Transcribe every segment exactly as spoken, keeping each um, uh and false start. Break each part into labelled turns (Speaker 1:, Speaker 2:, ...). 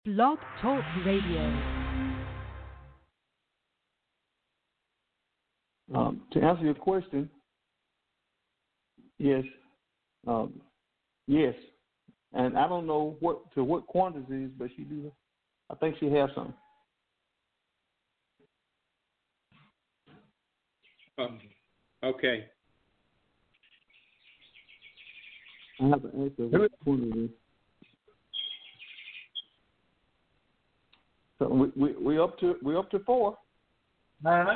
Speaker 1: Blog Talk Radio.
Speaker 2: Um, to answer your question, yes, um, yes, and I don't know what to what quantities, but she do. I think she has some.
Speaker 3: Um, okay.
Speaker 2: I have to ask her what quantities. So we we we up to we up to four.
Speaker 4: Uh-huh.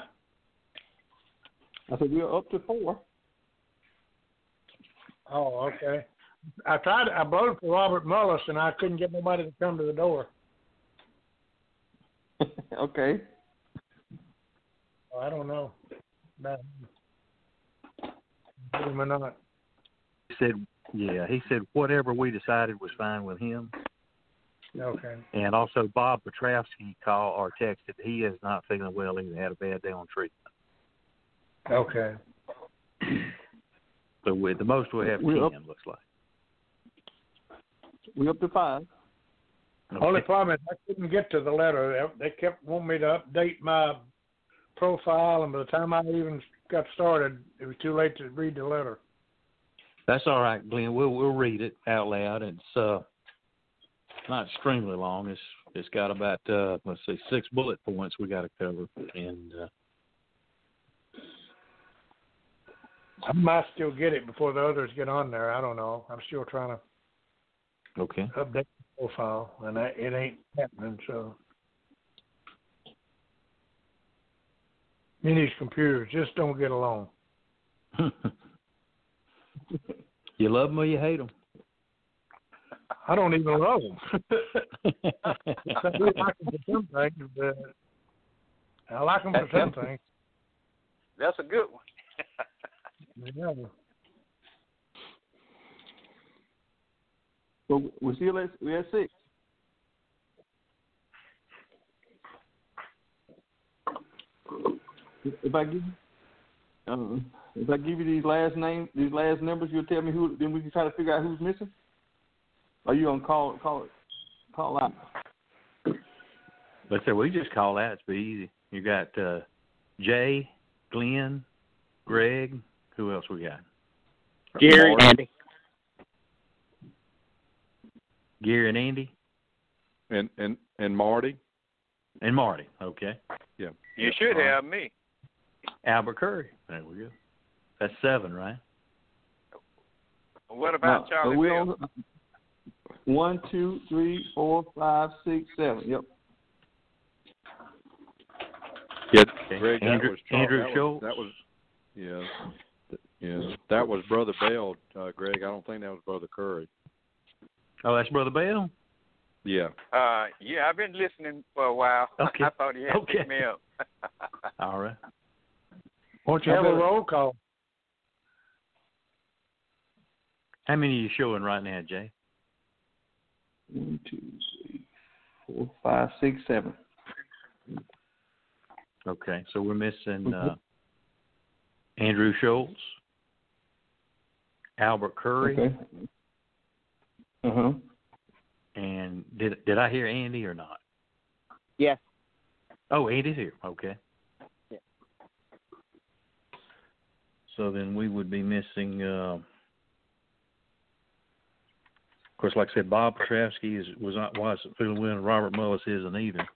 Speaker 2: I said we're up to four.
Speaker 4: Oh, okay. I tried. I blowed for Robert Mullis, and I couldn't get nobody to come to the door.
Speaker 2: Okay.
Speaker 4: Oh, I don't know. About him or not.
Speaker 5: He said, yeah, he said whatever we decided was fine with him.
Speaker 4: Okay.
Speaker 5: And also Bob Petrovsky called or texted. He is not feeling well either. Had a bad day on treatment.
Speaker 4: Okay.
Speaker 5: So we, the most we'll have
Speaker 2: We're
Speaker 5: ten,
Speaker 2: up,
Speaker 5: looks like.
Speaker 2: We're up to five.
Speaker 5: Okay.
Speaker 4: Only problem is I couldn't get to the letter. They kept wanting me to update my profile, and by the time I even got started, it was too late to read the letter.
Speaker 5: That's all right, Glenn. We'll we'll read it out loud. It's uh not extremely long. It's it's got about uh let's see six bullet points we got to cover, and uh,
Speaker 4: I might still get it before the others get on there. I don't know. I'm still trying to
Speaker 5: okay.
Speaker 4: update the profile, and I, it ain't happening. So, me and these computers just don't get along.
Speaker 5: You love them or you hate them?
Speaker 4: I don't even love them. I do like them for some things, but I like them for some things.
Speaker 6: That's a good one.
Speaker 4: Yeah.
Speaker 2: So we're still at we're at six. If I give uh, if I give you these last names, these last numbers, you'll tell me who. Then we can try to figure out who's missing. Or you gonna call call call out?
Speaker 5: Let's say we just call that. It's pretty easy. You got uh, Jay, Glenn, Greg. Who else we got?
Speaker 6: Gary and Andy.
Speaker 5: Gary and Andy.
Speaker 7: And and and Marty.
Speaker 5: And Marty. Okay.
Speaker 7: Yeah.
Speaker 6: You should have me.
Speaker 5: Albert Curry. There we go. That's seven, right?
Speaker 6: What about
Speaker 2: No,
Speaker 6: Charlie
Speaker 2: we
Speaker 6: Bill?
Speaker 2: on one, two, three, four, five, six, seven. Yep.
Speaker 7: Yeah,
Speaker 5: Okay.
Speaker 7: Greg, that
Speaker 5: Andrew,
Speaker 7: was Charles,
Speaker 5: Andrew
Speaker 7: that
Speaker 5: Schultz.
Speaker 7: Was, that was yeah, yeah. That was Brother Bell, uh, Greg. I don't think that was Brother Curry.
Speaker 5: Oh, that's Brother Bell?
Speaker 7: Yeah.
Speaker 6: Uh, yeah, I've been listening for a while.
Speaker 5: Okay.
Speaker 6: I thought he had
Speaker 5: Okay.
Speaker 6: picked me up.
Speaker 5: All right.
Speaker 4: Won't you have a roll call?
Speaker 5: How many are you showing right now, Jay?
Speaker 2: One, two, three, four, five, six, seven.
Speaker 5: Okay, so we're missing uh, Andrew Schultz, Albert Curry,
Speaker 2: Okay. Uh huh.
Speaker 5: and did did I hear Andy or not?
Speaker 6: Yes.
Speaker 5: Oh, Andy's here. Okay.
Speaker 6: Yeah.
Speaker 5: So then we would be missing. Uh, of course, like I said, Bob Petrovsky is was not wasn't feeling well, and Robert Mullis isn't either.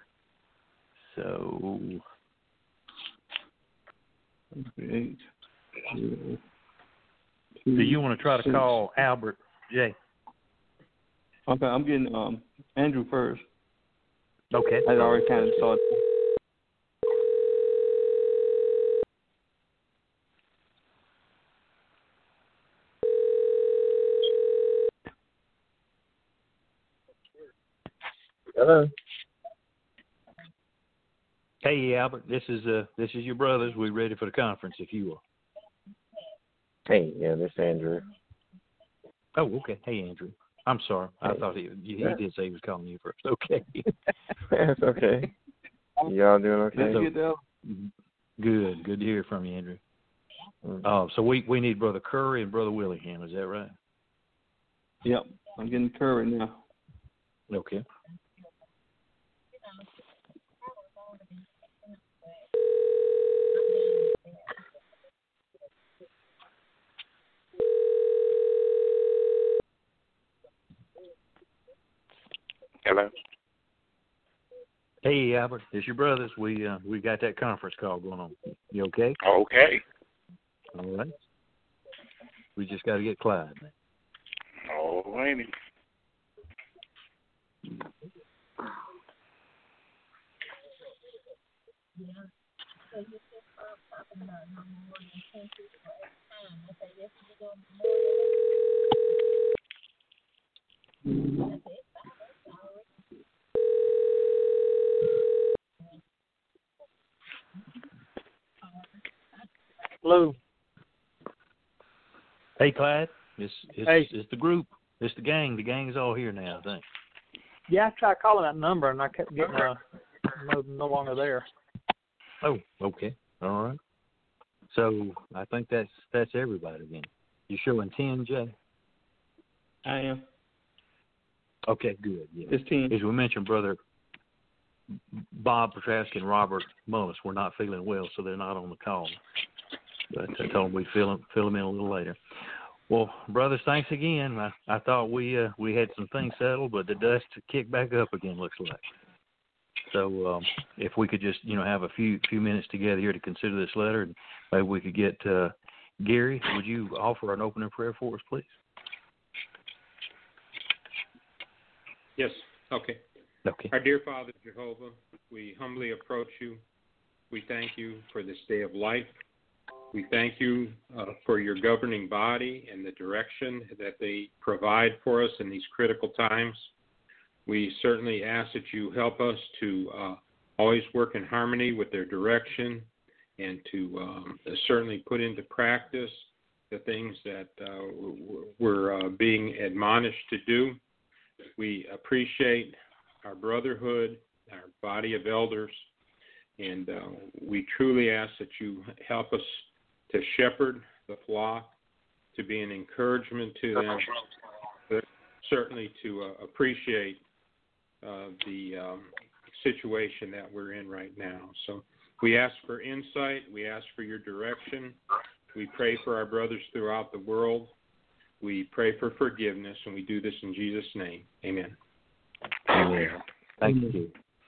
Speaker 5: So.
Speaker 2: Eight, zero,
Speaker 5: Do
Speaker 2: two,
Speaker 5: you want to try to
Speaker 2: six.
Speaker 5: call Albert, Jay?
Speaker 2: Okay, I'm getting um Andrew first.
Speaker 5: Okay.
Speaker 2: I already kind of saw it.
Speaker 8: Hello.
Speaker 5: Hey, Albert. This is uh this is your brothers. We're ready for the conference if you are.
Speaker 8: Hey, yeah, this is Andrew.
Speaker 5: Oh, okay. Hey, Andrew. I'm sorry. I
Speaker 8: Hey.
Speaker 5: thought he he
Speaker 8: Yeah.
Speaker 5: did say he was calling you first. Okay.
Speaker 8: It's okay. Y'all doing okay?
Speaker 2: Let's get there.
Speaker 5: Good. Good to hear from you, Andrew.
Speaker 8: Mm.
Speaker 5: Uh, so we, we need Brother Curry and Brother Willingham. Is that right?
Speaker 2: Yep, I'm getting Curry now.
Speaker 5: Okay.
Speaker 9: Hello.
Speaker 5: Hey, Albert, it's your brothers. We uh, we got that conference call going on. You okay?
Speaker 9: Okay.
Speaker 5: All right. We just got to get Clyde.
Speaker 9: Oh, lady.
Speaker 4: Hello.
Speaker 5: Hey, Clyde. It's it's,
Speaker 4: Hey.
Speaker 5: it's the group. It's the gang. The gang is all here now, I think.
Speaker 4: Yeah, I tried calling that number and I kept getting uh, no, no longer there.
Speaker 5: Oh, okay. All right. So I think that's that's everybody then. You showing ten, Jay?
Speaker 2: I am.
Speaker 5: Okay, good. Yeah.
Speaker 2: It's ten.
Speaker 5: As we mentioned, brother Bob Petrowski and Robert Mullis were not feeling well, so they're not on the call. But I told them we'd fill them, fill them in a little later. Well, brothers, thanks again. I, I thought we uh, we had some things settled, but the dust kicked back up again, looks like. So um, if we could just, you know, have a few few minutes together here to consider this letter, and maybe we could get uh, Gary. Would you offer an opening prayer for us, please?
Speaker 3: Yes. Okay.
Speaker 5: Okay.
Speaker 3: Our dear Father Jehovah, we humbly approach you. We thank you for this day of life. We thank you uh, for your governing body and the direction that they provide for us in these critical times. We certainly ask that you help us to uh, always work in harmony with their direction and to um, certainly put into practice the things that uh, we're uh, being admonished to do. We appreciate our brotherhood, our body of elders, and uh, we truly ask that you help us to shepherd the flock, to be an encouragement to them, but certainly to uh, appreciate uh, the um, situation that we're in right now. So we ask for insight. We ask for your direction. We pray for our brothers throughout the world. We pray for forgiveness, and we do this in Jesus' name. Amen.
Speaker 5: Amen. Thank you.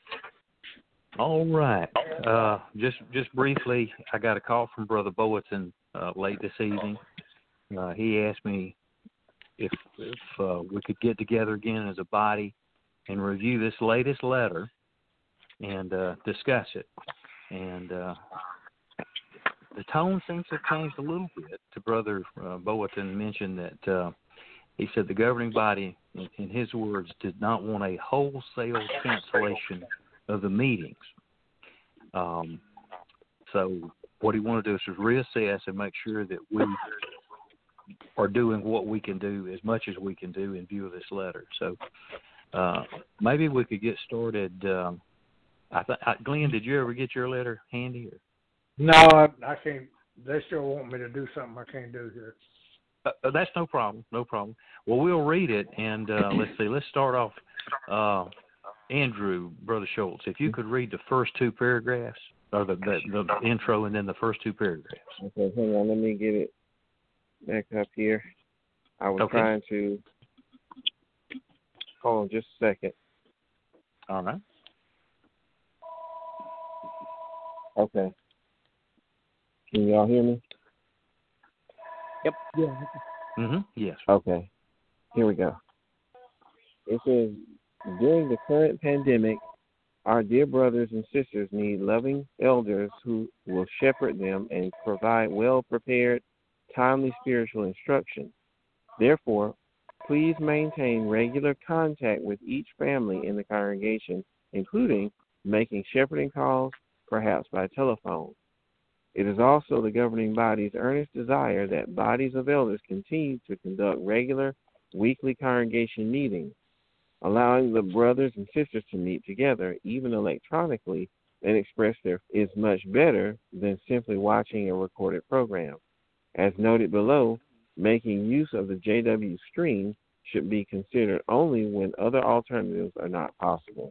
Speaker 5: All right. Uh, just just briefly, I got a call from Brother Boatson uh, late this evening. Uh, he asked me if if uh, we could get together again as a body and review this latest letter and uh, discuss it. And uh, the tone seems to have changed a little bit. To Brother uh, Boatson mentioned that uh, he said the governing body, in, in his words, did not want a wholesale cancellation of the meetings. Um, so what he wanted to do is reassess and make sure that we are doing what we can do as much as we can do in view of this letter. So uh, maybe we could get started. Um, I th- I, Glenn, did you ever get your letter handy? Or?
Speaker 4: No, I, I can't. They still want me to do something I can't do here.
Speaker 5: Uh, that's no problem. No problem. Well, we'll read it, and uh, let's see. Let's start off. Uh, Andrew, Brother Schultz, if you could read the first two paragraphs, or the, the the intro, and then the first two paragraphs.
Speaker 8: Okay, hang on. Let me get it back up here. I was
Speaker 5: okay.
Speaker 8: trying to. Hold on just a second.
Speaker 5: All right.
Speaker 8: Okay. Can y'all hear me?
Speaker 6: Yep.
Speaker 8: Yeah.
Speaker 5: Mm-hmm. Yes.
Speaker 8: Okay. Here we go. It says, during the current pandemic, our dear brothers and sisters need loving elders who will shepherd them and provide well-prepared, timely spiritual instruction. Therefore, please maintain regular contact with each family in the congregation, including making shepherding calls, perhaps by telephone. It is also the governing body's earnest desire that bodies of elders continue to conduct regular weekly congregation meetings. Allowing the brothers and sisters to meet together, even electronically, and express their is much better than simply watching a recorded program. As noted below, making use of the J W stream should be considered only when other alternatives are not possible.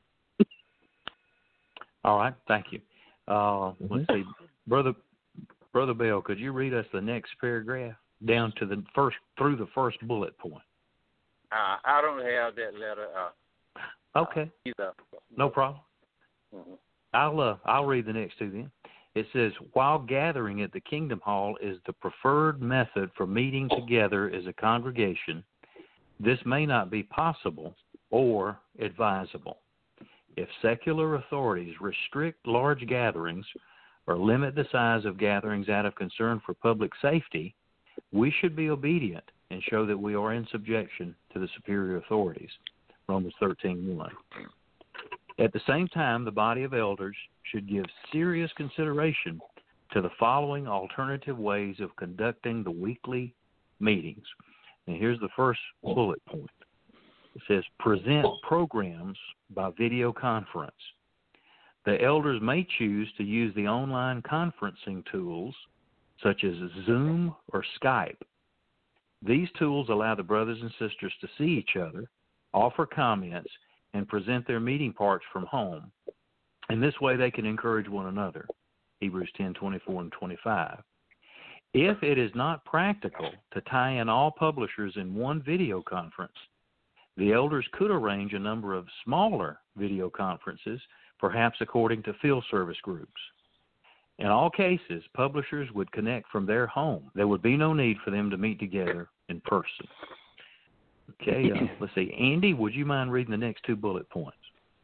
Speaker 5: All right, thank you. Uh,
Speaker 8: Mm-hmm.
Speaker 5: Let's see, brother, brother Bell, could you read us the next paragraph down to the first through the first bullet point?
Speaker 6: Uh, I don't have that letter. Uh,
Speaker 5: Okay.
Speaker 6: He's a,
Speaker 5: No problem.
Speaker 6: mm-hmm.
Speaker 5: I'll uh, I'll read the next two then. It says, while gathering at the Kingdom Hall is the preferred method for meeting together as a congregation, this may not be possible or advisable. If secular authorities restrict large gatherings or limit the size of gatherings out of concern for public safety, we should be obedient and show that we are in subjection to the superior authorities. Romans thirteen one. At the same time, the body of elders should give serious consideration to the following alternative ways of conducting the weekly meetings. And here's the first bullet point. It says, present programs by video conference. The elders may choose to use the online conferencing tools such as Zoom or Skype. These tools allow the brothers and sisters to see each other, offer comments, and present their meeting parts from home. And this way they can encourage one another. Hebrews ten twenty-four and twenty-five. If it is not practical to tie in all publishers in one video conference, the elders could arrange a number of smaller video conferences, perhaps according to field service groups. In all cases, publishers would connect from their home. There would be no need for them to meet together in person. Okay, uh, let's see. Andy, would you mind reading the next two bullet points?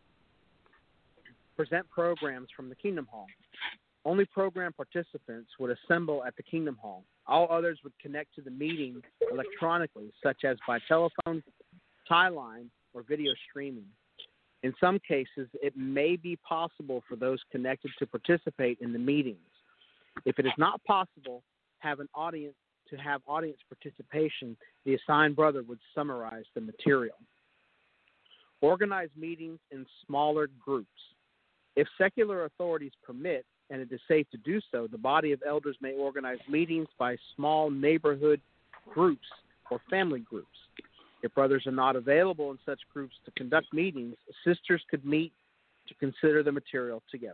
Speaker 6: Present programs from the Kingdom Hall. Only program participants would assemble at the Kingdom Hall. All others would connect to the meeting electronically, such as by telephone, tie line, or video streaming. In some cases, it may be possible for those connected to participate in the meetings. If it is not possible, have an audience to have audience participation, the assigned brother would summarize the material. Organize meetings in smaller groups. If secular authorities permit, and it is safe to do so, the body of elders may organize meetings by small neighborhood groups or family groups. If brothers are not available in such groups to conduct meetings, sisters could meet to consider the material together.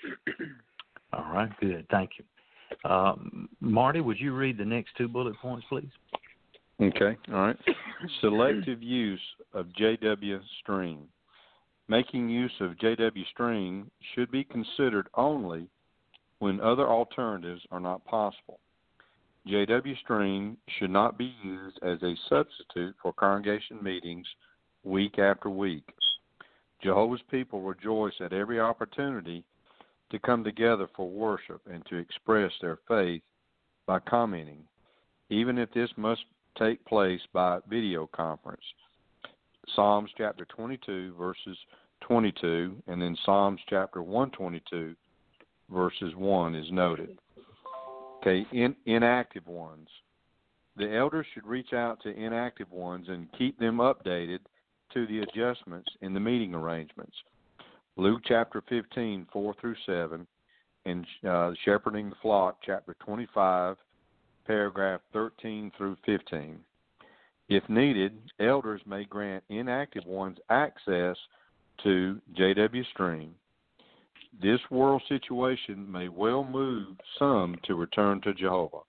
Speaker 5: All right, good. Thank you. Um, Marty, would you read the next two bullet points, please?
Speaker 7: Okay, all right. Selective use of J W Stream. Making use of J W Stream should be considered only when other alternatives are not possible. J W Stream should not be used as a substitute for congregation meetings week after week. Jehovah's people rejoice at every opportunity to come together for worship and to express their faith by commenting, even if this must take place by video conference. Psalms chapter twenty-two, verses twenty-two, and then Psalms chapter one twenty-two, verses one is noted. Okay, in, inactive ones. The elders should reach out to inactive ones and keep them updated to the adjustments in the meeting arrangements. Luke chapter fifteen, four through seven, and uh, Shepherding the Flock, chapter twenty-five, paragraph thirteen through fifteen. If needed, elders may grant inactive ones access to J W Stream. This world situation may well move some to return to Jehovah.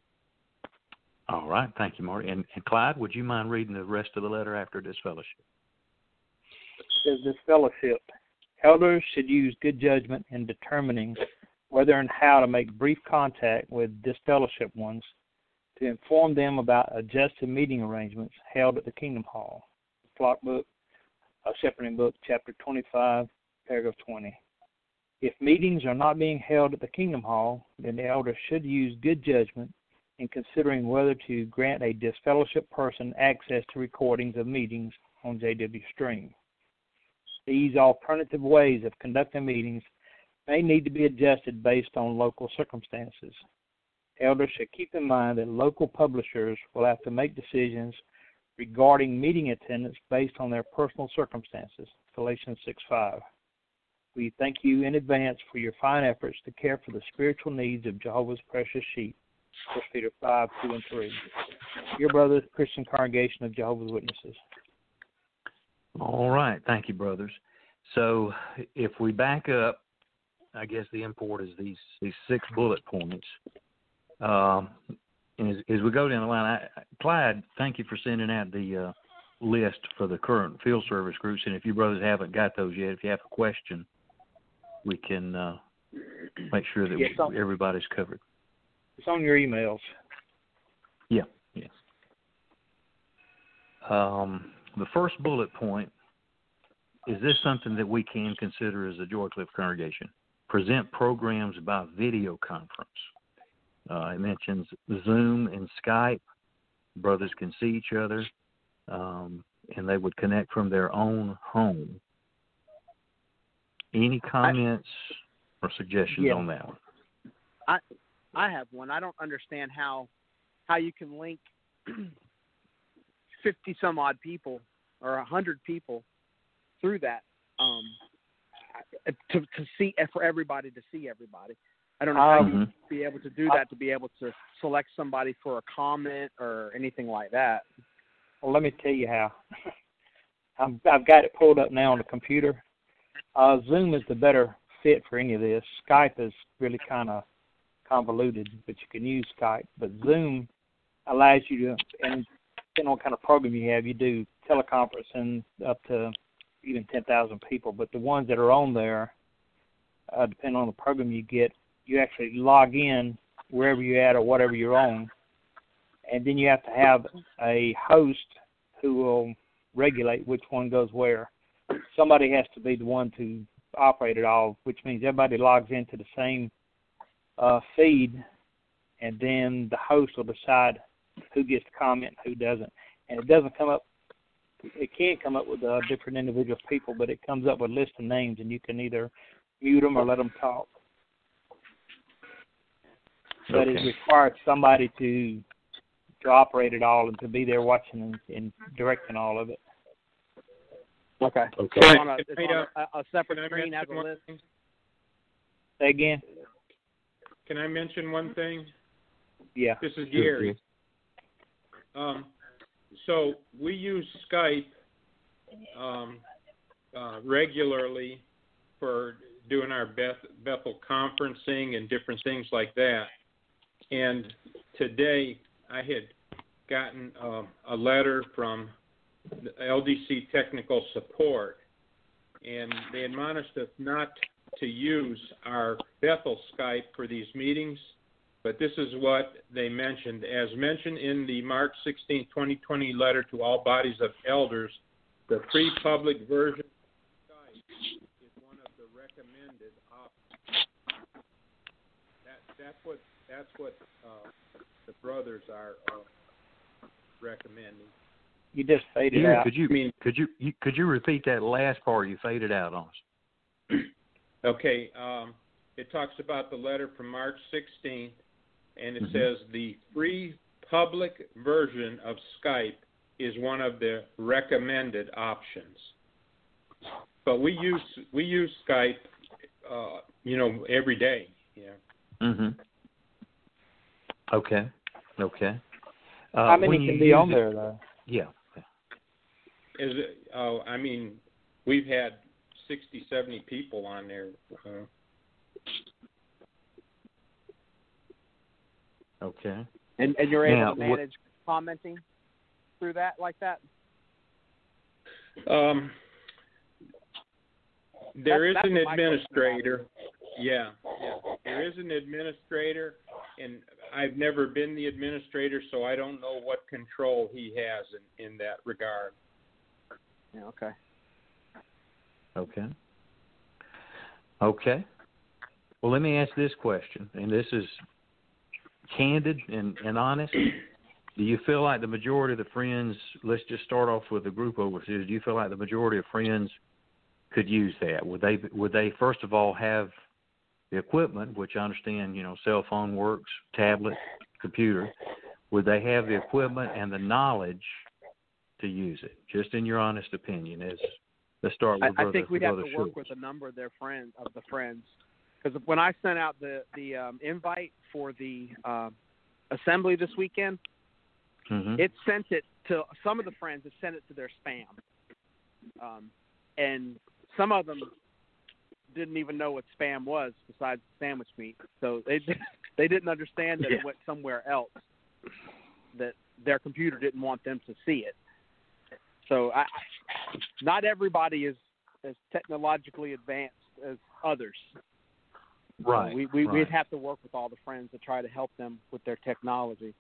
Speaker 5: All right, thank you, Marty. And, and Clyde, would you mind reading the rest of the letter after disfellowship?
Speaker 10: Says disfellowship. Elders should use good judgment in determining whether and how to make brief contact with disfellowship ones to inform them about adjusted meeting arrangements held at the Kingdom Hall. Flock book, uh, Shepherding book, chapter twenty-five, paragraph twenty. If meetings are not being held at the Kingdom Hall, then the elders should use good judgment in considering whether to grant a disfellowship person access to recordings of meetings on J W Stream. These alternative ways of conducting meetings may need to be adjusted based on local circumstances. Elders should keep in mind that local publishers will have to make decisions regarding meeting attendance based on their personal circumstances. Galatians six five. We thank you in advance for your fine efforts to care for the spiritual needs of Jehovah's precious sheep. First Peter five, two and three. Your brothers, Christian Congregation of Jehovah's Witnesses.
Speaker 5: All right. Thank you, brothers. So if we back up, I guess the import is these, these six bullet points. Um, and as, as we go down the line, I, Clyde, thank you for sending out the uh, list for the current field service groups, and if you brothers haven't got those yet, if you have a question, we can uh, make sure that
Speaker 10: yes,
Speaker 5: we, everybody's covered.
Speaker 10: It's on your emails.
Speaker 5: Yeah, yes. Um, the first bullet point, is this something that we can consider as a Joycliff congregation? Present programs by video conference. Uh, it mentions Zoom and Skype. Brothers can see each other, um, and they would connect from their own home. Any comments I, or suggestions
Speaker 6: yeah.
Speaker 5: on that one?
Speaker 6: I I have one. I don't understand how how you can link fifty some odd people or a hundred people through that um, to to see for everybody to see everybody. I don't know how
Speaker 10: Um,
Speaker 6: you'd be able to do that, to be able to select somebody for a comment or anything like that.
Speaker 10: Well, let me tell you how. I'm, I've got it pulled up now on the computer. Uh, Zoom is the better fit for any of this. Skype is really kind of convoluted, but you can use Skype. But Zoom allows you to, and depending on what kind of program you have, you do teleconferencing up to even ten thousand people. But the ones that are on there, uh, depending on the program you get, you actually log in wherever you're at or whatever you're on, and then you have to have a host who will regulate which one goes where. Somebody has to be the one to operate it all, which means everybody logs into the same uh, feed, and then the host will decide who gets to comment and who doesn't. And it doesn't come up, it can come up with uh, different individual people, but it comes up with a list of names, and you can either mute them or let them talk. But
Speaker 5: Okay.
Speaker 10: it requires somebody to to operate it all and to be there watching and, and directing all of it.
Speaker 6: Okay.
Speaker 5: Okay.
Speaker 6: So it's on a, it's
Speaker 3: Can I,
Speaker 6: on a, a separate
Speaker 3: can I
Speaker 6: screen as
Speaker 3: mention
Speaker 6: a
Speaker 3: one
Speaker 6: list.
Speaker 3: thing?
Speaker 10: Say again?
Speaker 3: Can I mention one thing?
Speaker 10: Yeah.
Speaker 3: This is Gary. Um, so we use Skype um, uh, regularly for doing our Beth, Bethel conferencing and different things like that. And today I had gotten uh, a letter from the L D C Technical Support, and they admonished us not to use our Bethel Skype for these meetings, but this is what they mentioned. As mentioned in the March sixteenth, twenty twenty letter to all bodies of elders, the free public version of Skype is one of the recommended options. That, that's what, that's what uh, the brothers are uh, recommending.
Speaker 10: You just faded
Speaker 5: Yeah,
Speaker 10: out.
Speaker 5: could you,
Speaker 3: I mean-
Speaker 5: could you, you could you repeat that last part? You faded out on us.
Speaker 3: Okay, um, it talks about the letter from March sixteenth, and it
Speaker 5: Mhm.
Speaker 3: says the free public version of Skype is one of the recommended options. But we use we use Skype, uh, you know, every day. Yeah.
Speaker 5: Mhm. Okay. Okay. Uh,
Speaker 10: How
Speaker 5: when
Speaker 10: many
Speaker 5: you
Speaker 10: can be
Speaker 5: use
Speaker 10: on
Speaker 5: it-
Speaker 10: there, though?
Speaker 5: Yeah.
Speaker 3: Is it? Oh, I mean, we've had sixty, seventy people on there. Uh,
Speaker 5: Okay.
Speaker 6: And, and you're able
Speaker 5: Now,
Speaker 6: to
Speaker 5: what-
Speaker 6: manage commenting through that like that?
Speaker 3: Um, there is
Speaker 6: That's-
Speaker 3: an
Speaker 6: that's my question about
Speaker 3: administrator. Yeah, yeah. There is an administrator, and I've never been the administrator, so I don't know what control he has in, in that regard.
Speaker 6: Yeah, okay.
Speaker 5: Okay. Okay. Well, let me ask this question, and this is candid and, and honest. Do you feel like the majority of the friends, let's just start off with the group overseers, do you feel like the majority of friends could use that? Would they, would they first of all have the equipment, which I understand, you know, cell phone works, tablet, computer, would they have the equipment and the knowledge to use it? Just in your honest opinion, as let's start with
Speaker 6: I,
Speaker 5: Brother,
Speaker 6: I think we'd have
Speaker 5: Brother
Speaker 6: to work
Speaker 5: Schultz.
Speaker 6: with a number of their friends, of the friends, because when I sent out the the um, invite for the um, assembly this weekend,
Speaker 5: Mm-hmm.
Speaker 6: it sent it to some of the friends. It sent it to their spam, um, and some of them didn't even know what spam was, besides sandwich meat. So they they didn't understand that
Speaker 3: Yeah.
Speaker 6: it went somewhere else. That their computer didn't want them to see it. So I, not everybody is as technologically advanced as others.
Speaker 5: Right.
Speaker 6: So we we
Speaker 5: right.
Speaker 6: we'd have to work with all the friends to try to help them with their technology.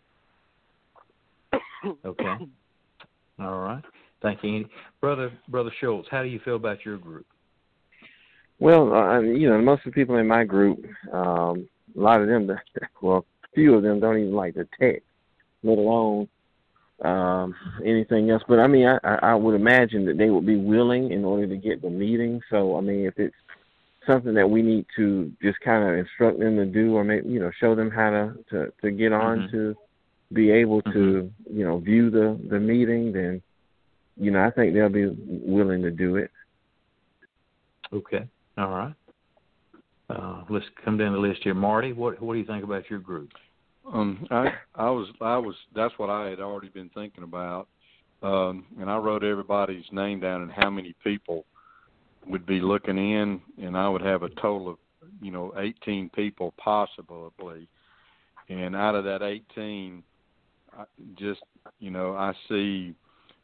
Speaker 5: Okay. All right. Thank you, Andy. Brother Brother Schultz, how do you feel about your group?
Speaker 8: Well, uh, you know, most of the people in my group, um, a lot of them, well, a few of them don't even like to text, let alone um, anything else. But I mean, I, I would imagine that they would be willing in order to get the meeting. So I mean, if it's something that we need to just kind of instruct them to do, or maybe, you know, show them how to, to, to get on
Speaker 5: mm-hmm.
Speaker 8: to be able to,
Speaker 5: mm-hmm.
Speaker 8: you know, view the, the meeting, then, you know, I think they'll be willing to do it.
Speaker 5: Okay. All right. Uh, let's come down the list here. Marty, what what do you think about your group?
Speaker 7: Um, I I was I was that's what I had already been thinking about, um, and I wrote everybody's name down and how many people would be looking in, and I would have a total of, you know, eighteen people possibly, and out of that eighteen, I just, you know, I see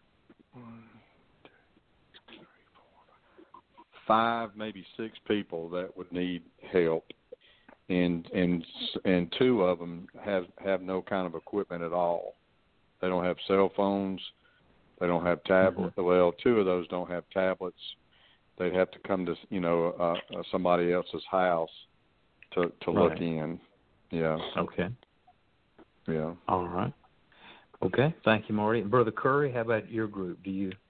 Speaker 7: five, maybe six people that would need help, and and and two of them have have no kind of equipment at all. They don't have cell phones. They don't have tablets. Mm-hmm. Well, two of those don't have tablets. They'd have to come to, you know, uh, uh, somebody else's house to to
Speaker 5: right.
Speaker 7: look in. Yeah.
Speaker 5: Okay.
Speaker 7: Yeah.
Speaker 5: All right. Okay. Thank you, Marty. Brother Curry, how about your group? Do you?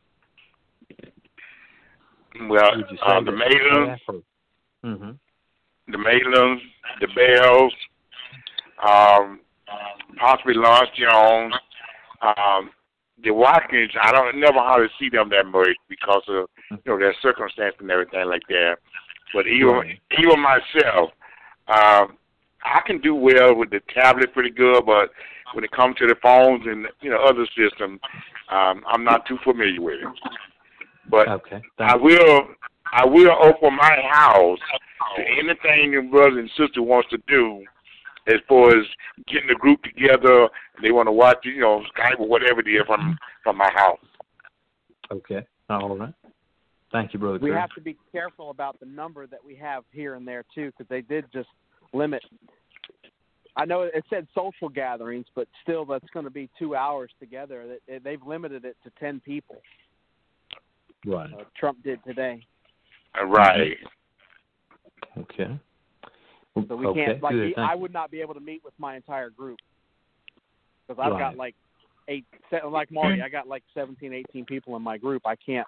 Speaker 9: Well, uh, the Maitlands,
Speaker 5: mm-hmm.
Speaker 9: the Maitlands, the Bells, um, possibly Lawrence Jones, um, the Watkins. I don't never hardly see them that much because of, you know, their circumstance and everything like that. But even right. even myself, um, I can do well with the tablet pretty good, but when it comes to the phones and, you know, other systems, um, I'm not too familiar with it. But
Speaker 5: okay.
Speaker 9: I will I will open my house to anything your brother and sister wants to do as far as getting the group together. They want to watch, you know, Skype or whatever it is from, from my house.
Speaker 5: Okay. All right. Thank you, Brother
Speaker 6: We
Speaker 5: Curry.
Speaker 6: have to be careful about the number that we have here and there, too, because they did just limit. I know it said social gatherings, but still that's going to be two hours together. They've limited it to ten people.
Speaker 5: Right.
Speaker 6: Uh, Trump did today.
Speaker 9: Right.
Speaker 5: Okay.
Speaker 6: So we
Speaker 5: okay.
Speaker 6: can't, like,
Speaker 5: Good.
Speaker 6: I would not be able to meet with my entire group because I've
Speaker 5: right.
Speaker 6: got like eight, like Marty, I got like seventeen, eighteen people in my group. I can't,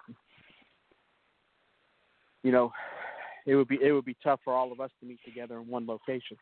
Speaker 6: you know, it would be, it would be tough for all of us to meet together in one location.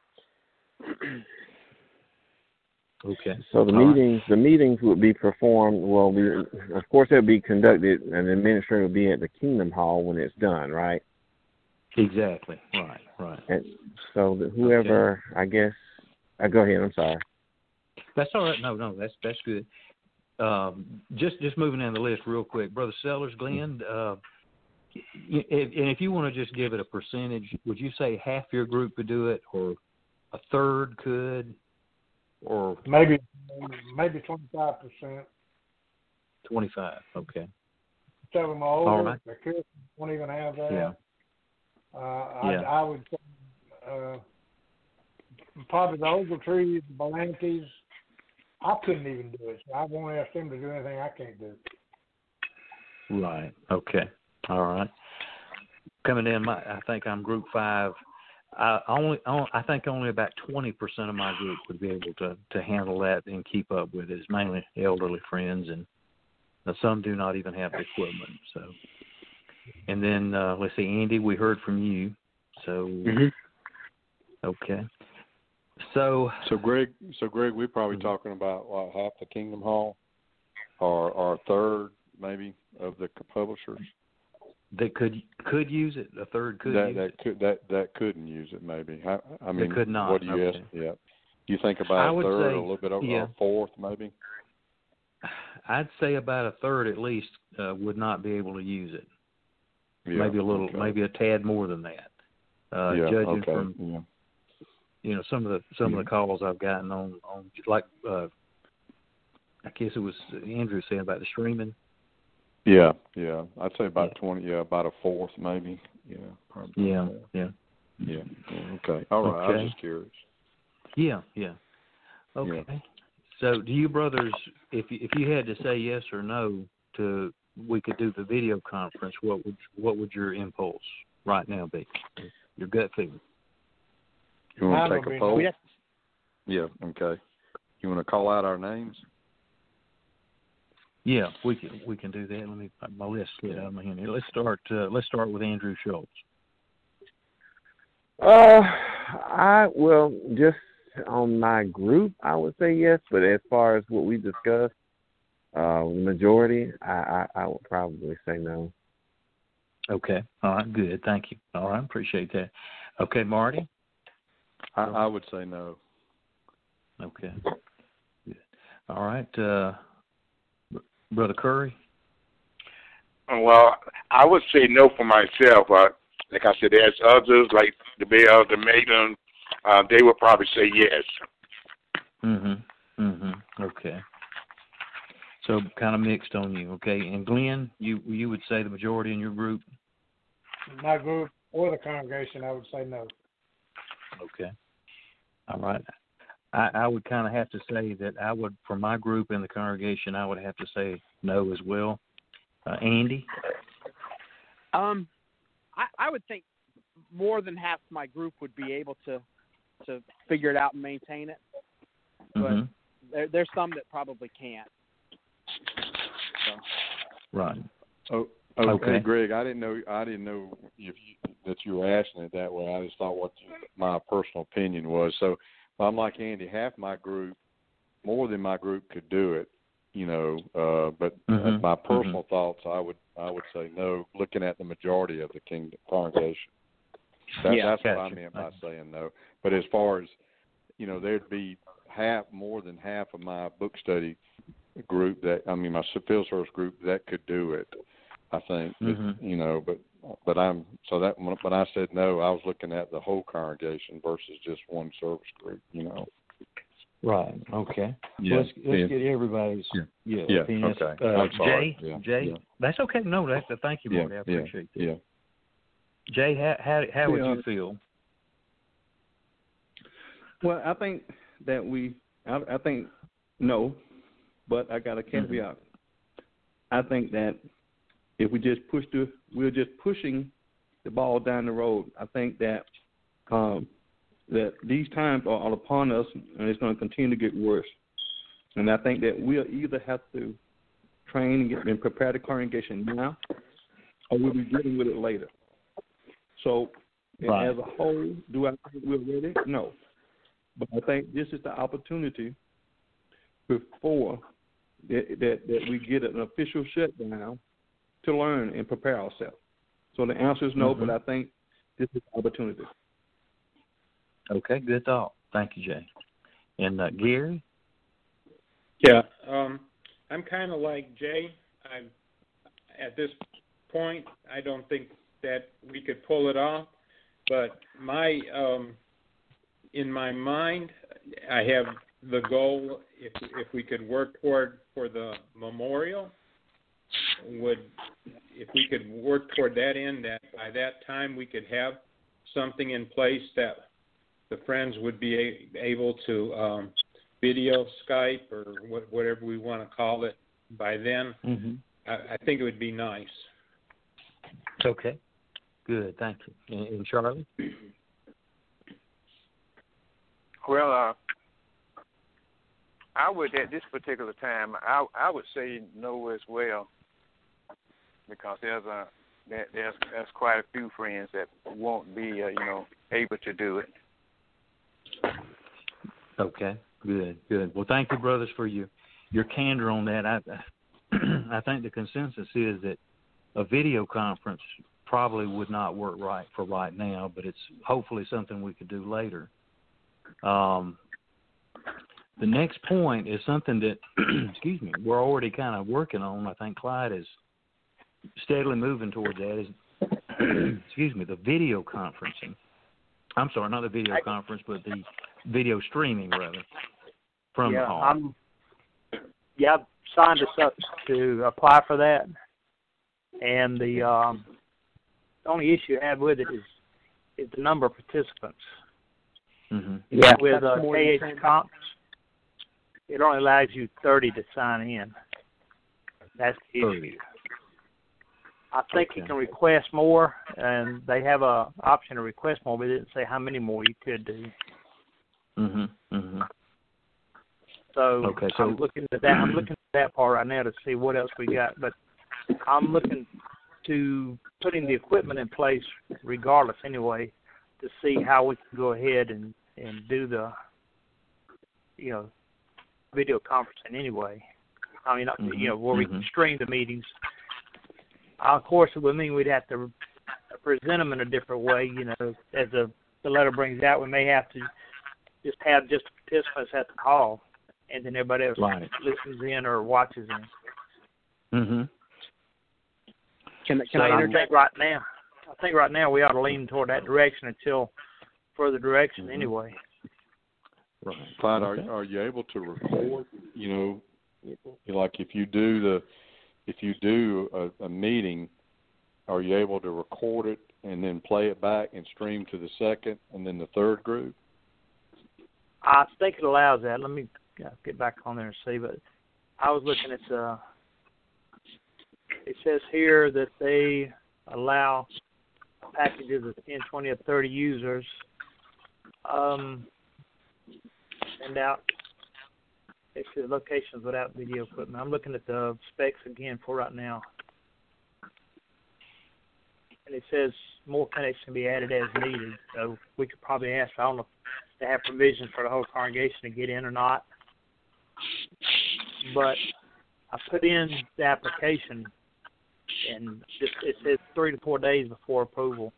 Speaker 5: Okay.
Speaker 8: So the
Speaker 5: all
Speaker 8: meetings,
Speaker 5: right.
Speaker 8: the meetings would be performed. Well, we, of course, they'll be conducted, and the administrator will be at the Kingdom Hall when it's done, right?
Speaker 5: Exactly. Right. Right.
Speaker 8: And so that whoever, okay. I guess, I go ahead. I'm sorry.
Speaker 5: That's all right. No, no, that's that's good. Um, just just moving down the list real quick, Brother Sellers, Glenn. Uh, if, and if you want to just give it a percentage, would you say half your group could do it, or a third could? Or
Speaker 4: maybe maybe twenty five percent.
Speaker 5: Twenty five, okay.
Speaker 4: Some of them are older.
Speaker 5: All right.
Speaker 4: Their kids won't even have that.
Speaker 5: Yeah.
Speaker 4: Uh,
Speaker 5: yeah.
Speaker 4: I, I would say uh, probably the Ogletrees, the Belantes. I couldn't even do it. So I won't ask them to do anything I can't do.
Speaker 5: Right. Okay. All right. Coming in, my I think I'm Group Five. I only, I think only about twenty percent of my group would be able to, to handle that and keep up with it. It's mainly elderly friends, and some do not even have the equipment. So, and then uh, let's see, Andy, we heard from you. So,
Speaker 7: mm-hmm.
Speaker 5: okay. So,
Speaker 7: so Greg, so Greg, we're probably
Speaker 5: mm-hmm.
Speaker 7: talking about what, half the Kingdom Hall, or or a third maybe of the publishers.
Speaker 5: That could could use it. A third could
Speaker 7: that,
Speaker 5: use
Speaker 7: that
Speaker 5: it.
Speaker 7: Could, that that couldn't use it. Maybe. I, I mean,
Speaker 5: they could not.
Speaker 7: What do you
Speaker 5: okay.
Speaker 7: ask? Yeah. You think about
Speaker 5: I
Speaker 7: a third,
Speaker 5: say,
Speaker 7: a little bit over,
Speaker 5: yeah.
Speaker 7: or a fourth, maybe.
Speaker 5: I'd say about a third at least uh, would not be able to use it.
Speaker 7: Yeah,
Speaker 5: maybe a little,
Speaker 7: okay.
Speaker 5: maybe a tad more than that. Uh,
Speaker 7: yeah,
Speaker 5: judging
Speaker 7: okay.
Speaker 5: from
Speaker 7: yeah.
Speaker 5: you know some of the some
Speaker 7: mm-hmm.
Speaker 5: of the calls I've gotten on on like uh, I guess it was Andrew saying about the streaming.
Speaker 7: Yeah, yeah. I'd say about
Speaker 5: yeah.
Speaker 7: twenty. Yeah, about a fourth, maybe. Yeah, probably.
Speaker 5: Yeah, yeah.
Speaker 7: Yeah. yeah. Okay. All right.
Speaker 5: Okay.
Speaker 7: I was just curious.
Speaker 5: Yeah, yeah. Okay. Yeah. So, do you brothers, if you, if you had to say yes or no to we could do the video conference, what would what would your impulse right now be? Your gut feeling.
Speaker 7: You want to take a poll?
Speaker 6: Yes.
Speaker 7: Yeah. Okay. You want to call out our names?
Speaker 5: Yeah, we can we can do that. Let me my list slid out of my hand here. Let's start. Uh, let's start with Andrew Schultz.
Speaker 8: Uh, I well just on my group, I would say yes. But as far as what we discussed, uh, the majority, I, I I would probably say no.
Speaker 5: Okay. All right. Good. Thank you. All right. Appreciate that. Okay, Marty.
Speaker 7: I, I would say no.
Speaker 5: Okay. Good. All right. Uh, Brother Curry?
Speaker 9: Well, I would say no for myself. Uh, like I said, there's others, like the Bells, the Maiden, uh, they would probably say yes.
Speaker 5: Mm-hmm. Mm-hmm. Okay. So kind of mixed on you, okay. And Glenn, you you would say the majority in your group?
Speaker 4: My group or the congregation, I would say no.
Speaker 5: Okay. All right. I, I would kind of have to say that I would, for my group in the congregation, I would have to say no as well. Uh, Andy?
Speaker 6: Um, I, I would think more than half my group would be able to to figure it out and maintain it, but
Speaker 5: mm-hmm.
Speaker 6: there, there's some that probably can't. So.
Speaker 5: Right.
Speaker 7: Oh, okay.
Speaker 5: okay,
Speaker 7: Greg. I didn't know. I didn't know if you, that you were asking it that way. I just thought what you, my personal opinion was. So. I'm like Andy, half my group, more than my group could do it, you know, uh, but
Speaker 5: mm-hmm.
Speaker 7: my personal
Speaker 5: mm-hmm.
Speaker 7: thoughts, I would I would say no, looking at the majority of the kingdom congregation. That,
Speaker 5: yeah,
Speaker 7: that's
Speaker 5: gotcha.
Speaker 7: what I meant by saying no. But as far as, you know, there'd be half, more than half of my book study group that, I mean, my field service group that could do it, I think,
Speaker 5: mm-hmm.
Speaker 7: but, you know, but But I'm so that when I said no, I was looking at the whole congregation versus just one service group. You know.
Speaker 5: Right. Okay.
Speaker 7: Yeah.
Speaker 5: Let's let's
Speaker 7: yeah.
Speaker 5: get everybody's yeah, yeah,
Speaker 7: yeah.
Speaker 5: opinions.
Speaker 7: Okay.
Speaker 5: Uh,
Speaker 7: I'm sorry.
Speaker 5: Jay,
Speaker 7: yeah.
Speaker 5: Jay,
Speaker 7: yeah.
Speaker 5: that's okay. No, that's a thank you, Marty.
Speaker 7: Yeah.
Speaker 5: I appreciate
Speaker 7: yeah.
Speaker 5: that.
Speaker 7: Yeah.
Speaker 5: Jay, how how how would
Speaker 2: yeah.
Speaker 5: you feel?
Speaker 2: Well, I think that we, I, I think no, but I got a caveat. Mm-hmm. I think that if we just push the, we're just pushing the ball down the road. I think that um, that these times are, are upon us, and it's going to continue to get worse. And I think that we'll either have to train and, get, and prepare the congregation now, or we'll be dealing with it later. So,
Speaker 5: right.
Speaker 2: as a whole, do I think we're ready? No. But I think this is the opportunity before that, that, that we get an official shutdown to learn and prepare ourselves. So the answer is no, mm-hmm. but I think this is the opportunity.
Speaker 5: Okay, good thought. Thank you, Jay. And uh, Gary?
Speaker 3: Yeah, um, I'm kind of like Jay. I'm, at this point, I don't think that we could pull it off. But my, um, in my mind, I have the goal. If if we could work toward for the memorial, would if we could work toward that end, that by that time we could have something in place that the friends would be a, able to um, video, Skype, or what, whatever we want to call it by then.
Speaker 5: Mm-hmm.
Speaker 3: I, I think it would be nice.
Speaker 5: Okay. Good. Thank you. And, and Charlie?
Speaker 11: Well, uh, I would, at this particular time, I, I would say no as well, because there's a there, there's there's quite a few friends that won't be uh, you know able to do it.
Speaker 5: Okay, good, good. Well, thank you, brothers, for your your candor on that. I I think the consensus is that a video conference probably would not work right for right now, but it's hopefully something we could do later. Um, the next point is something that, excuse me, we're already kind of working on. I think Clyde is steadily moving towards that. Is excuse me, the video conferencing. I'm sorry, not the video I, conference, but the video streaming rather from
Speaker 10: yeah,
Speaker 5: home.
Speaker 10: I'm, yeah, I've signed us up to apply for that. and the um, the only issue I have with it is is the number of participants.
Speaker 5: Mm-hmm.
Speaker 10: Yeah. With uh, K H Comps, it only allows you thirty to sign in. That's the issue. I think okay. you can request more, and they have a option to request more, but it didn't say how many more you could do.
Speaker 5: Mm-hmm. Mm-hmm.
Speaker 10: So,
Speaker 5: okay, so
Speaker 10: I'm looking at that. I'm looking at that part right now to see what else we got. But I'm looking to putting the equipment in place, regardless, anyway, to see how we can go ahead and, and do the, you know, video conferencing anyway. I mean, mm-hmm. you know, where we can stream the meetings. Of course, it would mean we'd have to present them in a different way. You know, as the the letter brings out, we may have to just have just the participants at the call, and then everybody else
Speaker 5: right.
Speaker 10: listens in or watches in.
Speaker 5: Mm-hmm.
Speaker 6: Can, can
Speaker 10: so
Speaker 6: I interject?
Speaker 10: I think right now? I think right now we ought to lean toward that direction until further direction,
Speaker 7: mm-hmm.
Speaker 10: anyway.
Speaker 7: Right, Clyde. Okay. Are are you able to record? You know, like if you do the if you do a, a meeting, are you able to record it and then play it back and stream to the second and then the third group?
Speaker 10: I think it allows that. Let me get back on there and see. But I was looking at uh, it says here that they allow packages of ten, twenty, or thirty users. Um, send out. It says locations without video equipment. I'm looking at the specs again for right now. And it says more connections can be added as needed. So we could probably ask, I don't know if they have provisions for the whole congregation to get in or not. But I put in the application, and just, it says three to four days before approval.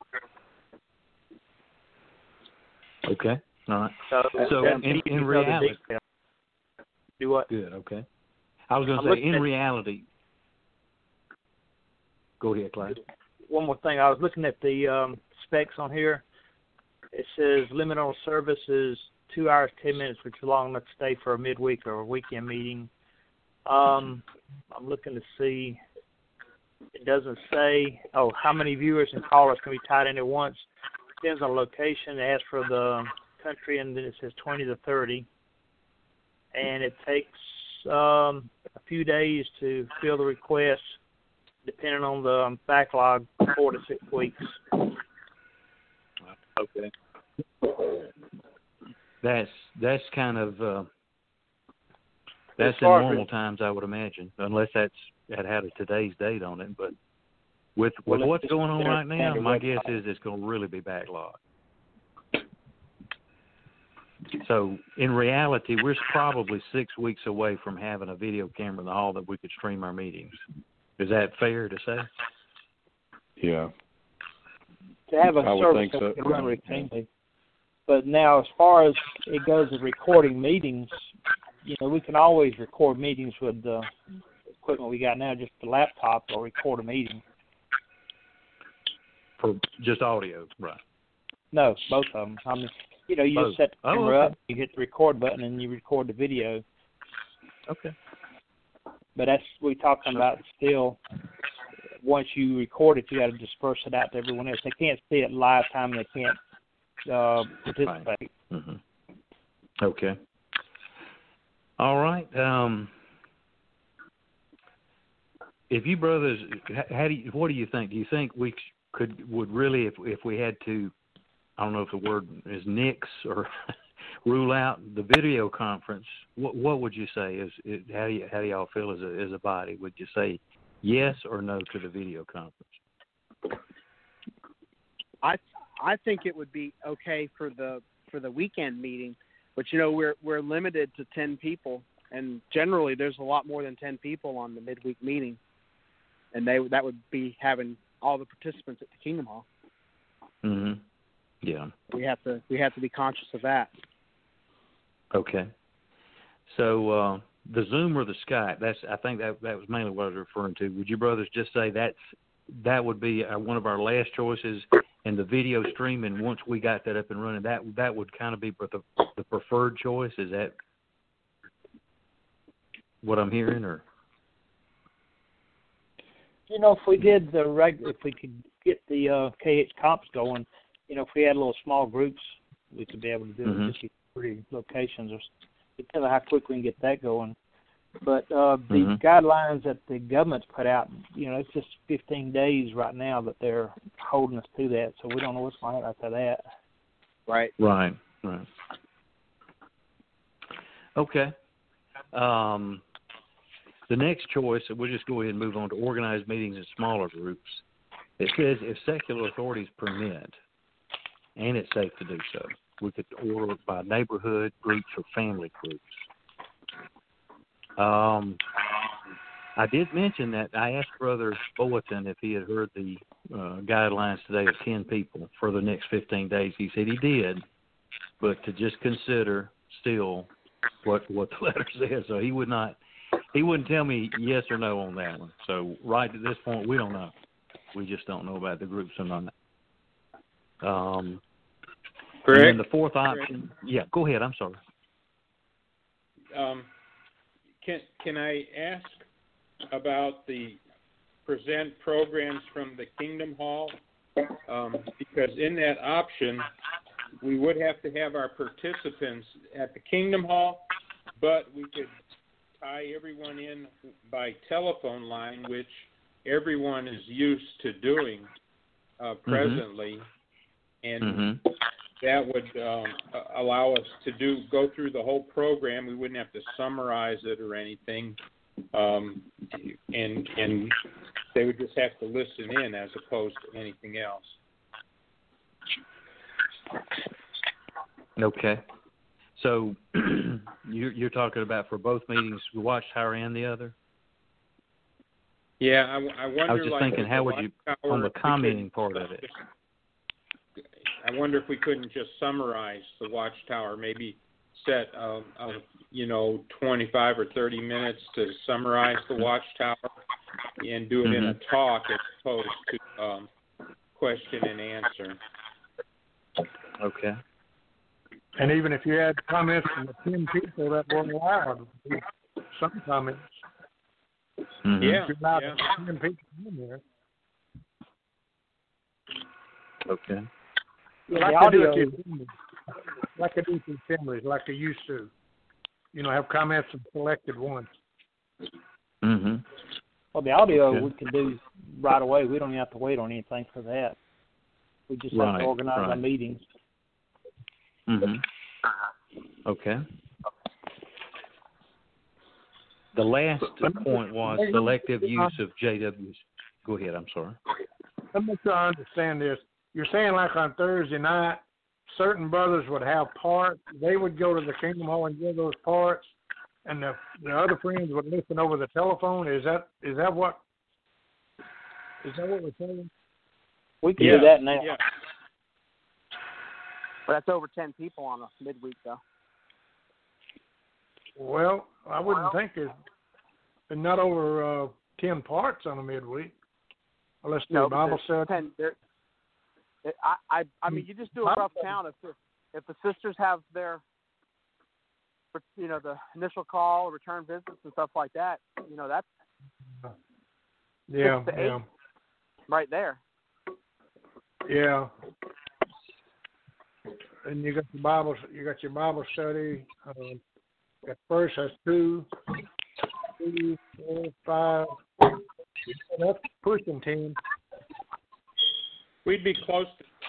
Speaker 5: Okay. All right.
Speaker 10: So,
Speaker 5: so in, in reality,
Speaker 10: do what?
Speaker 5: Good. Okay. I was going to say, in reality, go ahead, Clyde.
Speaker 10: One more thing. I was looking at the um, specs on here. It says limit on service is two hours, ten minutes, which is long enough to stay for a midweek or a weekend meeting. Um, I'm looking to see. It doesn't say, oh, how many viewers and callers can be tied in at once. Depends on location. It asks for the country, and then it says twenty to thirty. And it takes um, a few days to fill the request, depending on the um, backlog, four to six weeks.
Speaker 5: Okay. That's that's kind of uh, that's in normal times, I would imagine, unless that's that had a today's date on it. But with with
Speaker 10: well,
Speaker 5: what's going on right now, my
Speaker 10: website.
Speaker 5: guess is it's going to really be backlogged. So in reality, we're probably six weeks away from having a video camera in the hall that we could stream our meetings. Is that fair to say?
Speaker 7: Yeah.
Speaker 10: To have a
Speaker 7: I
Speaker 10: service
Speaker 7: so.
Speaker 10: that can run routinely. But now, as far as it goes with recording meetings, you know, we can always record meetings with the equipment we got now, just the laptop, or record a meeting.
Speaker 5: For just audio, right?
Speaker 10: No, both of them. I mean, you know, you
Speaker 5: both.
Speaker 10: just set the camera
Speaker 5: oh, okay.
Speaker 10: up, you hit the record button, and you record the video.
Speaker 5: Okay.
Speaker 10: But that's we're talking about still. Once you record it, you got to disperse it out to everyone else. They can't see it live time. They can't uh, participate.
Speaker 5: Right. Mm-hmm. Okay. All right. Um, if you brothers, how do you, what do you think? Do you think we could would really, if if we had to, I don't know if the word is nix or rule out the video conference? What what would you say? Is, is how do you how do y'all feel as a as a body? Would you say yes or no to the video conference?
Speaker 6: I I think it would be okay for the for the weekend meeting, but you know we're we're limited to ten people, and generally there's a lot more than ten people on the midweek meeting, and they that would be having all the participants at the Kingdom Hall.
Speaker 5: Mhm. Yeah.
Speaker 6: We have to we have to be conscious of that.
Speaker 5: Okay. So uh, the Zoom or the Skype, that's I think that that was mainly what I was referring to. Would you brothers just say that's that would be uh, one of our last choices, and the video streaming, once we got that up and running, that that would kind of be the the preferred choice? Is that what I'm hearing, or?
Speaker 10: You know, if we did the reg, if we could get the uh, K H comps going, you know, if we had little small groups, we could be able to do
Speaker 5: Mm-hmm.
Speaker 10: it just three locations, or depending on how quick we can get that going. But uh, the
Speaker 5: Mm-hmm.
Speaker 10: guidelines that the government's put out, you know, it's just fifteen days right now that they're holding us to that, so we don't know what's going to happen after that.
Speaker 6: Right.
Speaker 5: Right, right. Okay. Um, the next choice, we'll just go ahead and move on to organized meetings in smaller groups. It says if secular authorities permit, and it's safe to do so, we could order it by neighborhood groups or family groups. Um, I did mention that I asked Brother Bulletin if he had heard the uh, guidelines today of ten people for the next fifteen days. He said he did, but to just consider still what what the letter says. So he would not, he wouldn't tell me yes or no on that one. So right at this point, we don't know. We just don't know about the groups or not. Um,
Speaker 3: Correct.
Speaker 5: And then the fourth option, yeah, go ahead. I'm sorry.
Speaker 3: Um, can can I ask about the present programs from the Kingdom Hall? Um, because in that option, we would have to have our participants at the Kingdom Hall, but we could tie everyone in by telephone line, which everyone is used to doing uh, presently, and
Speaker 5: Mm-hmm.
Speaker 3: that would um, allow us to do go through the whole program. We wouldn't have to summarize it or anything, um, and and they would just have to listen in as opposed to anything else.
Speaker 5: Okay. So you're, you're talking about for both meetings, the Watchtower and the other?
Speaker 3: Yeah, I, I wonder.
Speaker 5: I was just
Speaker 3: like,
Speaker 5: thinking, how would you,
Speaker 3: Watchtower,
Speaker 5: on the
Speaker 3: if we
Speaker 5: commenting
Speaker 3: could-
Speaker 5: part of it?
Speaker 3: I wonder if we couldn't just summarize the Watchtower, maybe set, um, uh, you know, twenty-five or thirty minutes to summarize the Watchtower and do it
Speaker 5: Mm-hmm.
Speaker 3: in a talk as opposed to um, question and answer.
Speaker 5: Okay.
Speaker 4: And even if you had comments from the ten people that were allowed, some comments.
Speaker 5: Mm-hmm.
Speaker 3: Yeah,
Speaker 4: If you allowed
Speaker 3: yeah.
Speaker 4: ten people in there.
Speaker 5: Okay.
Speaker 10: Yeah,
Speaker 4: Like
Speaker 10: the
Speaker 4: they do
Speaker 10: audio,
Speaker 4: at your families. Like they do to families, like they used to. You know, have comments from selected ones.
Speaker 5: Mm-hmm.
Speaker 10: well, the audio
Speaker 5: Okay.
Speaker 10: we can do right away. We don't even have to wait on anything for that. We just have
Speaker 5: Right,
Speaker 10: to organize our
Speaker 5: right.
Speaker 10: meetings.
Speaker 5: Mm-hmm. Okay. The last point was selective use of J Ws. Go ahead, I'm sorry.
Speaker 4: Let me try to understand this. You're saying like on Thursday night, certain brothers would have parts. They would go to the Kingdom Hall and give those parts, and the the other friends would listen over the telephone. Is that is that what is that what we're saying?
Speaker 10: We can
Speaker 3: Yeah,
Speaker 10: do that now.
Speaker 3: yeah.
Speaker 6: But that's over ten people on a midweek, though.
Speaker 4: Well, I wouldn't think there's there's not over uh, ten parts on a midweek, unless the
Speaker 6: No, but
Speaker 4: Bible
Speaker 6: there's
Speaker 4: said.
Speaker 6: ten. There, it, I, I, I mean, you just do a rough count. If the, if the sisters have their, you know, the initial call, return visits, and stuff like that, you know, that's
Speaker 4: Yeah,
Speaker 6: six to
Speaker 4: yeah,
Speaker 6: eight right there.
Speaker 4: yeah. And you got your Bible, you got your Bible study. Um, at first, that's two, three, four, five. That's pushing ten.
Speaker 3: We'd be close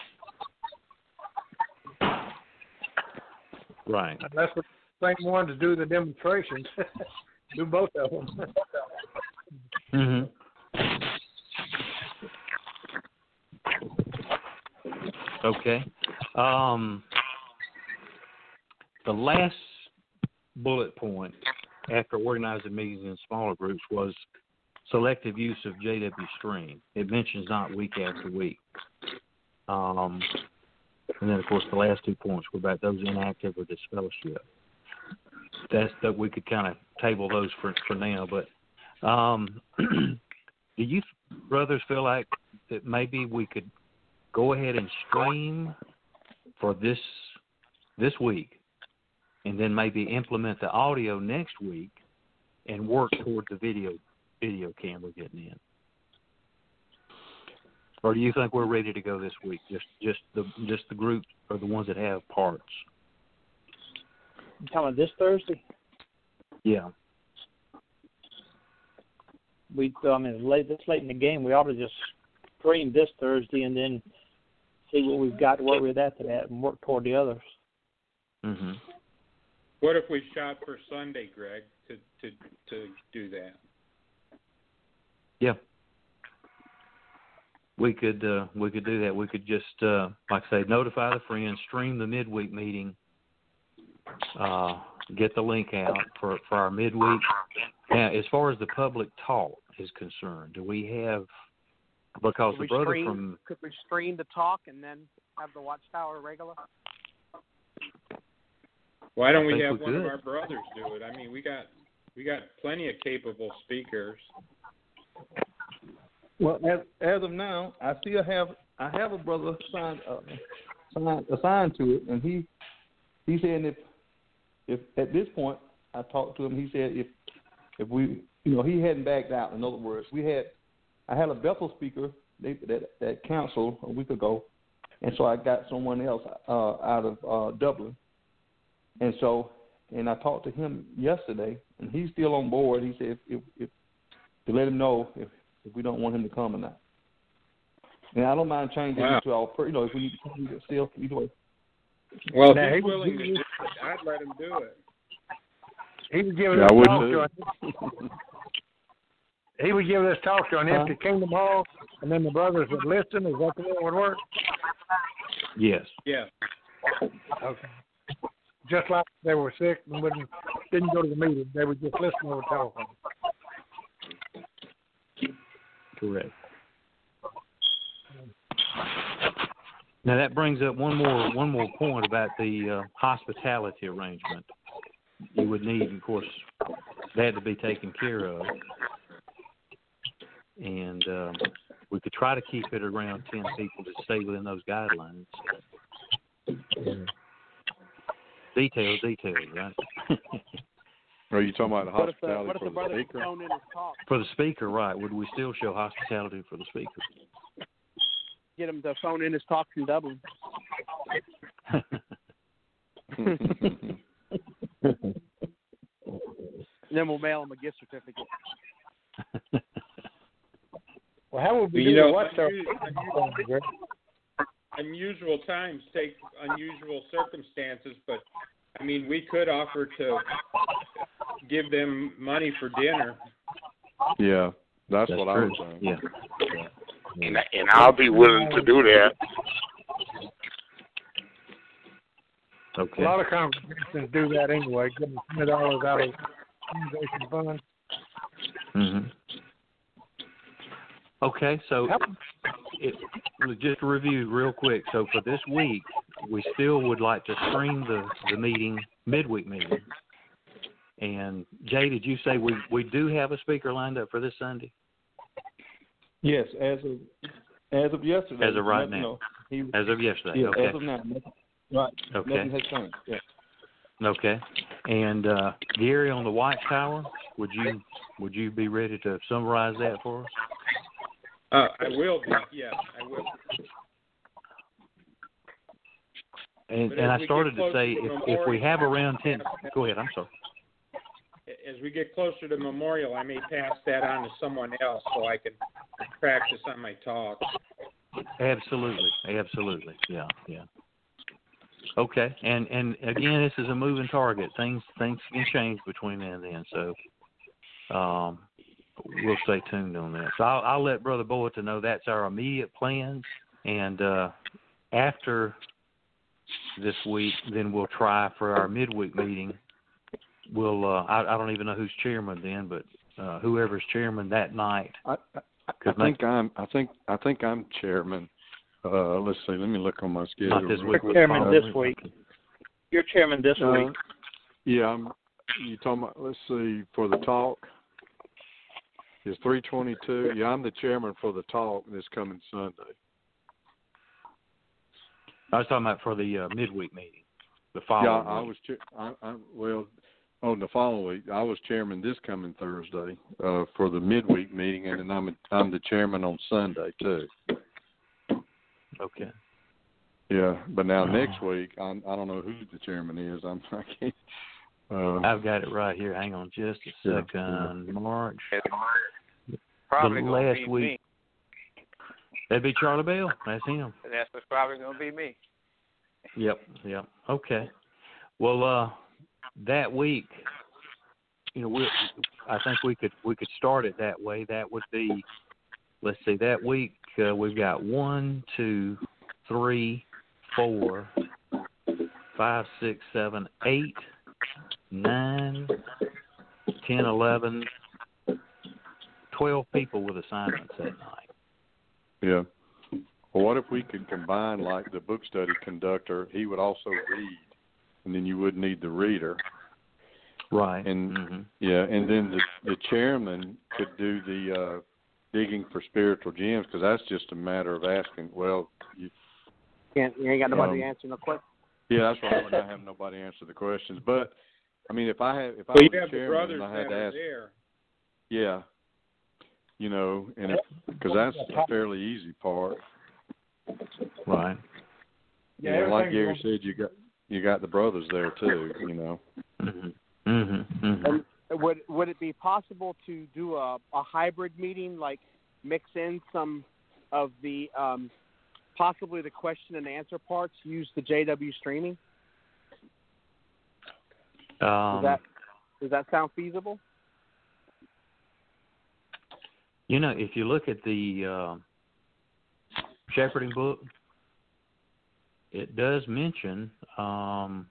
Speaker 3: to
Speaker 5: Right.
Speaker 4: Unless we're the same one to do the demonstrations. Do both of them.
Speaker 5: Mm-hmm. Okay. Um, the last bullet point after organizing meetings in smaller groups was selective use of J W Stream. It mentions not week after week. Um, and then, of course, the last two points were about those inactive or disfellowship. That's that we could kind of table those for for now. But um, do you brothers feel like that maybe we could go ahead and stream for this this week, and then maybe implement the audio next week, and work toward the video video camera getting in? Or do you think we're ready to go this week? Just just the just the groups or the ones that have parts?
Speaker 10: You talking about this Thursday?
Speaker 5: Yeah.
Speaker 10: We, I mean, it's late, this late in the game, we ought to just stream this Thursday and then see what we've got to work with after that and work toward the others.
Speaker 5: Mhm.
Speaker 3: What if we shot for Sunday, Greg, to to to do that?
Speaker 5: Yeah. We could uh, we could do that. We could just uh, like I say, notify the friends, stream the midweek meeting, uh, get the link out for, for our midweek. Now, as far as the public talk is concerned, do we have because
Speaker 6: Could
Speaker 5: the
Speaker 6: we
Speaker 5: brother
Speaker 6: stream,
Speaker 5: from
Speaker 6: could we stream the talk and then have the Watchtower regular?
Speaker 3: Why don't
Speaker 5: I
Speaker 3: we
Speaker 5: think
Speaker 3: have
Speaker 5: we
Speaker 3: one
Speaker 5: could.
Speaker 3: of our brothers do it? I mean, we got we got plenty of capable speakers.
Speaker 2: Well, as as of now, I still have I have a brother signed uh, signed assigned to it, and he he said if if at this point I talked to him, he said if if we you know he hadn't backed out. In other words, we had I had a Bethel speaker they, that that canceled a week ago, and so I got someone else uh, out of uh, Dublin, and so and I talked to him yesterday, and he's still on board. He said if, if, if to let him know if. if we don't want him to come or not. And I don't mind changing
Speaker 3: Wow.
Speaker 2: it to our, per- you know, if we need to change it still, either way.
Speaker 3: Well, if
Speaker 4: Now,
Speaker 3: he's
Speaker 4: he was-
Speaker 3: willing to
Speaker 4: he
Speaker 3: do
Speaker 4: was-
Speaker 3: it, I'd let him do it.
Speaker 4: He was giving
Speaker 7: Yeah,
Speaker 4: us
Speaker 7: I would
Speaker 4: talk
Speaker 7: too.
Speaker 4: to he was giving us talk to an
Speaker 2: Huh?
Speaker 4: empty Kingdom Hall, and then the brothers would listen. Is that the way it would work?
Speaker 5: yes.
Speaker 3: Yeah.
Speaker 4: Okay. Just like they were sick and wouldn't didn't go to the meeting, they would just listen over the telephone.
Speaker 5: Correct. Now that brings up one more one more point about the uh, hospitality arrangement. You would need, of course, that to be taken care of, and um, we could try to keep it around ten people to stay within those guidelines. Details, details, right?
Speaker 7: Are you talking about the
Speaker 6: What if the,
Speaker 7: hospitality
Speaker 6: what if
Speaker 7: for
Speaker 6: the
Speaker 7: the
Speaker 6: brother
Speaker 7: speaker?
Speaker 6: phoned in his talk?
Speaker 5: For the speaker, right? Would we still show hospitality for the speaker?
Speaker 6: Get him to phone in his talk from Dublin. And then we'll mail him a gift certificate.
Speaker 4: Well, how would we
Speaker 3: You
Speaker 4: do
Speaker 3: know,
Speaker 4: the Watchtower?
Speaker 3: unusual, unusual times take unusual circumstances, but I mean, we could offer to give them money for dinner.
Speaker 7: Yeah, that's,
Speaker 5: That's
Speaker 7: what I
Speaker 5: true.
Speaker 7: was saying.
Speaker 5: Yeah.
Speaker 9: And, and I'll be willing to do that.
Speaker 5: Okay.
Speaker 4: A lot of congregations do that anyway, give them twenty dollars out of congregation fund.
Speaker 5: Mm-hmm. Okay, so it, just to review real quick. So for this week, we still would like to stream the, the meeting, midweek meeting. And Jay, did you say we, we do have a speaker lined up for this Sunday?
Speaker 2: Yes, as of as of yesterday.
Speaker 5: As of right
Speaker 2: nothing,
Speaker 5: now.
Speaker 2: no, he,
Speaker 5: As of yesterday,
Speaker 2: yeah,
Speaker 5: okay.
Speaker 2: as of now. Nothing, right.
Speaker 5: Okay.
Speaker 2: Nothing has changed. Yeah.
Speaker 5: Okay. And uh, Gary on the Watchtower, would you would you be ready to summarize that for us?
Speaker 3: Uh, I will be, yeah, I will.
Speaker 5: And,
Speaker 3: But
Speaker 5: and
Speaker 3: as
Speaker 5: I
Speaker 3: we
Speaker 5: started
Speaker 3: get
Speaker 5: to
Speaker 3: closer
Speaker 5: say,
Speaker 3: to
Speaker 5: if, if
Speaker 3: Memorial,
Speaker 5: we have around ten, go ahead, I'm sorry.
Speaker 3: As we get closer to Memorial, I may pass that on to someone else so I can practice on my talk.
Speaker 5: Absolutely, absolutely, yeah, yeah. Okay, and and again, this is a moving target. Things things can change between now and then, so um, we'll stay tuned on that. So I'll, I'll let Brother Boyton know that's our immediate plans, and uh, after this week, then we'll try for our midweek meeting. We'll uh, I, I don't even know who's chairman then, but uh, whoever's chairman that night.
Speaker 7: I, I, I think I'm. I think. I think I'm chairman. Uh, let's see. Let me look on my schedule.
Speaker 5: Not this
Speaker 7: real
Speaker 5: week.
Speaker 7: quick.
Speaker 10: You're chairman
Speaker 5: Uh,
Speaker 10: this week. You're chairman this
Speaker 7: Uh,
Speaker 10: week.
Speaker 7: Yeah, I'm. You talking about? Let's see. For the talk, is three twenty-two. Yeah, I'm the chairman for the talk this coming Sunday.
Speaker 5: I was talking about for the uh, midweek meeting, the
Speaker 7: Yeah,
Speaker 5: following
Speaker 7: I
Speaker 5: week.
Speaker 7: was. Cha- I, I well. On the following week, I was chairman this coming Thursday uh, for the midweek meeting, and then I'm a, I'm the chairman on Sunday too.
Speaker 5: Okay.
Speaker 7: Yeah, but now next week, I'm, I don't know who the chairman is. I'm I can't. Uh,
Speaker 5: I've got it right here. Hang on just a
Speaker 7: Yeah,
Speaker 5: second. March.
Speaker 11: Probably
Speaker 5: the
Speaker 11: gonna
Speaker 5: last
Speaker 11: be
Speaker 5: week.
Speaker 11: me.
Speaker 5: That'd be Charlie Bell. That's him.
Speaker 11: That's what's probably gonna be me.
Speaker 5: Yep, yep. Okay. Well, uh, that week, you know, we I think we could we could start it that way. That would be, let's see, that week uh, we've got one, two, three, four, five, six, seven, eight, nine, ten, eleven, twelve people with assignments that night.
Speaker 7: yeah. Well, what if we could combine like the book study conductor? He would also read, and then you would need the reader.
Speaker 5: Right.
Speaker 7: And
Speaker 5: mm-hmm.
Speaker 7: yeah, and then the the chairman could do the uh, digging for spiritual gems, because that's just a matter of asking. Well, you,
Speaker 6: Can't, you ain't got nobody
Speaker 7: Um,
Speaker 6: answering the question.
Speaker 7: yeah, that's why I would not have nobody answer the questions. But I mean, if I had if I
Speaker 3: Well,
Speaker 7: was
Speaker 3: you
Speaker 7: the
Speaker 3: have the
Speaker 7: chairman
Speaker 3: brothers
Speaker 7: and I had
Speaker 3: that
Speaker 7: to
Speaker 3: are
Speaker 7: ask,
Speaker 3: there.
Speaker 7: yeah, you know, and because that's a fairly easy part.
Speaker 5: Right.
Speaker 4: Yeah,
Speaker 7: Yeah, like
Speaker 4: everything's
Speaker 7: Gary
Speaker 4: going-
Speaker 7: said, you got you got the brothers there too. You know.
Speaker 5: Mm-hmm. Mm-hmm. Mm-hmm.
Speaker 6: Um, would would it be possible to do a, a hybrid meeting, like mix in some of the um, possibly the question and answer parts, use the J W streaming?
Speaker 5: Um,
Speaker 6: Does that does that sound feasible?
Speaker 5: You know, if you look at the uh, shepherding book, it does mention um,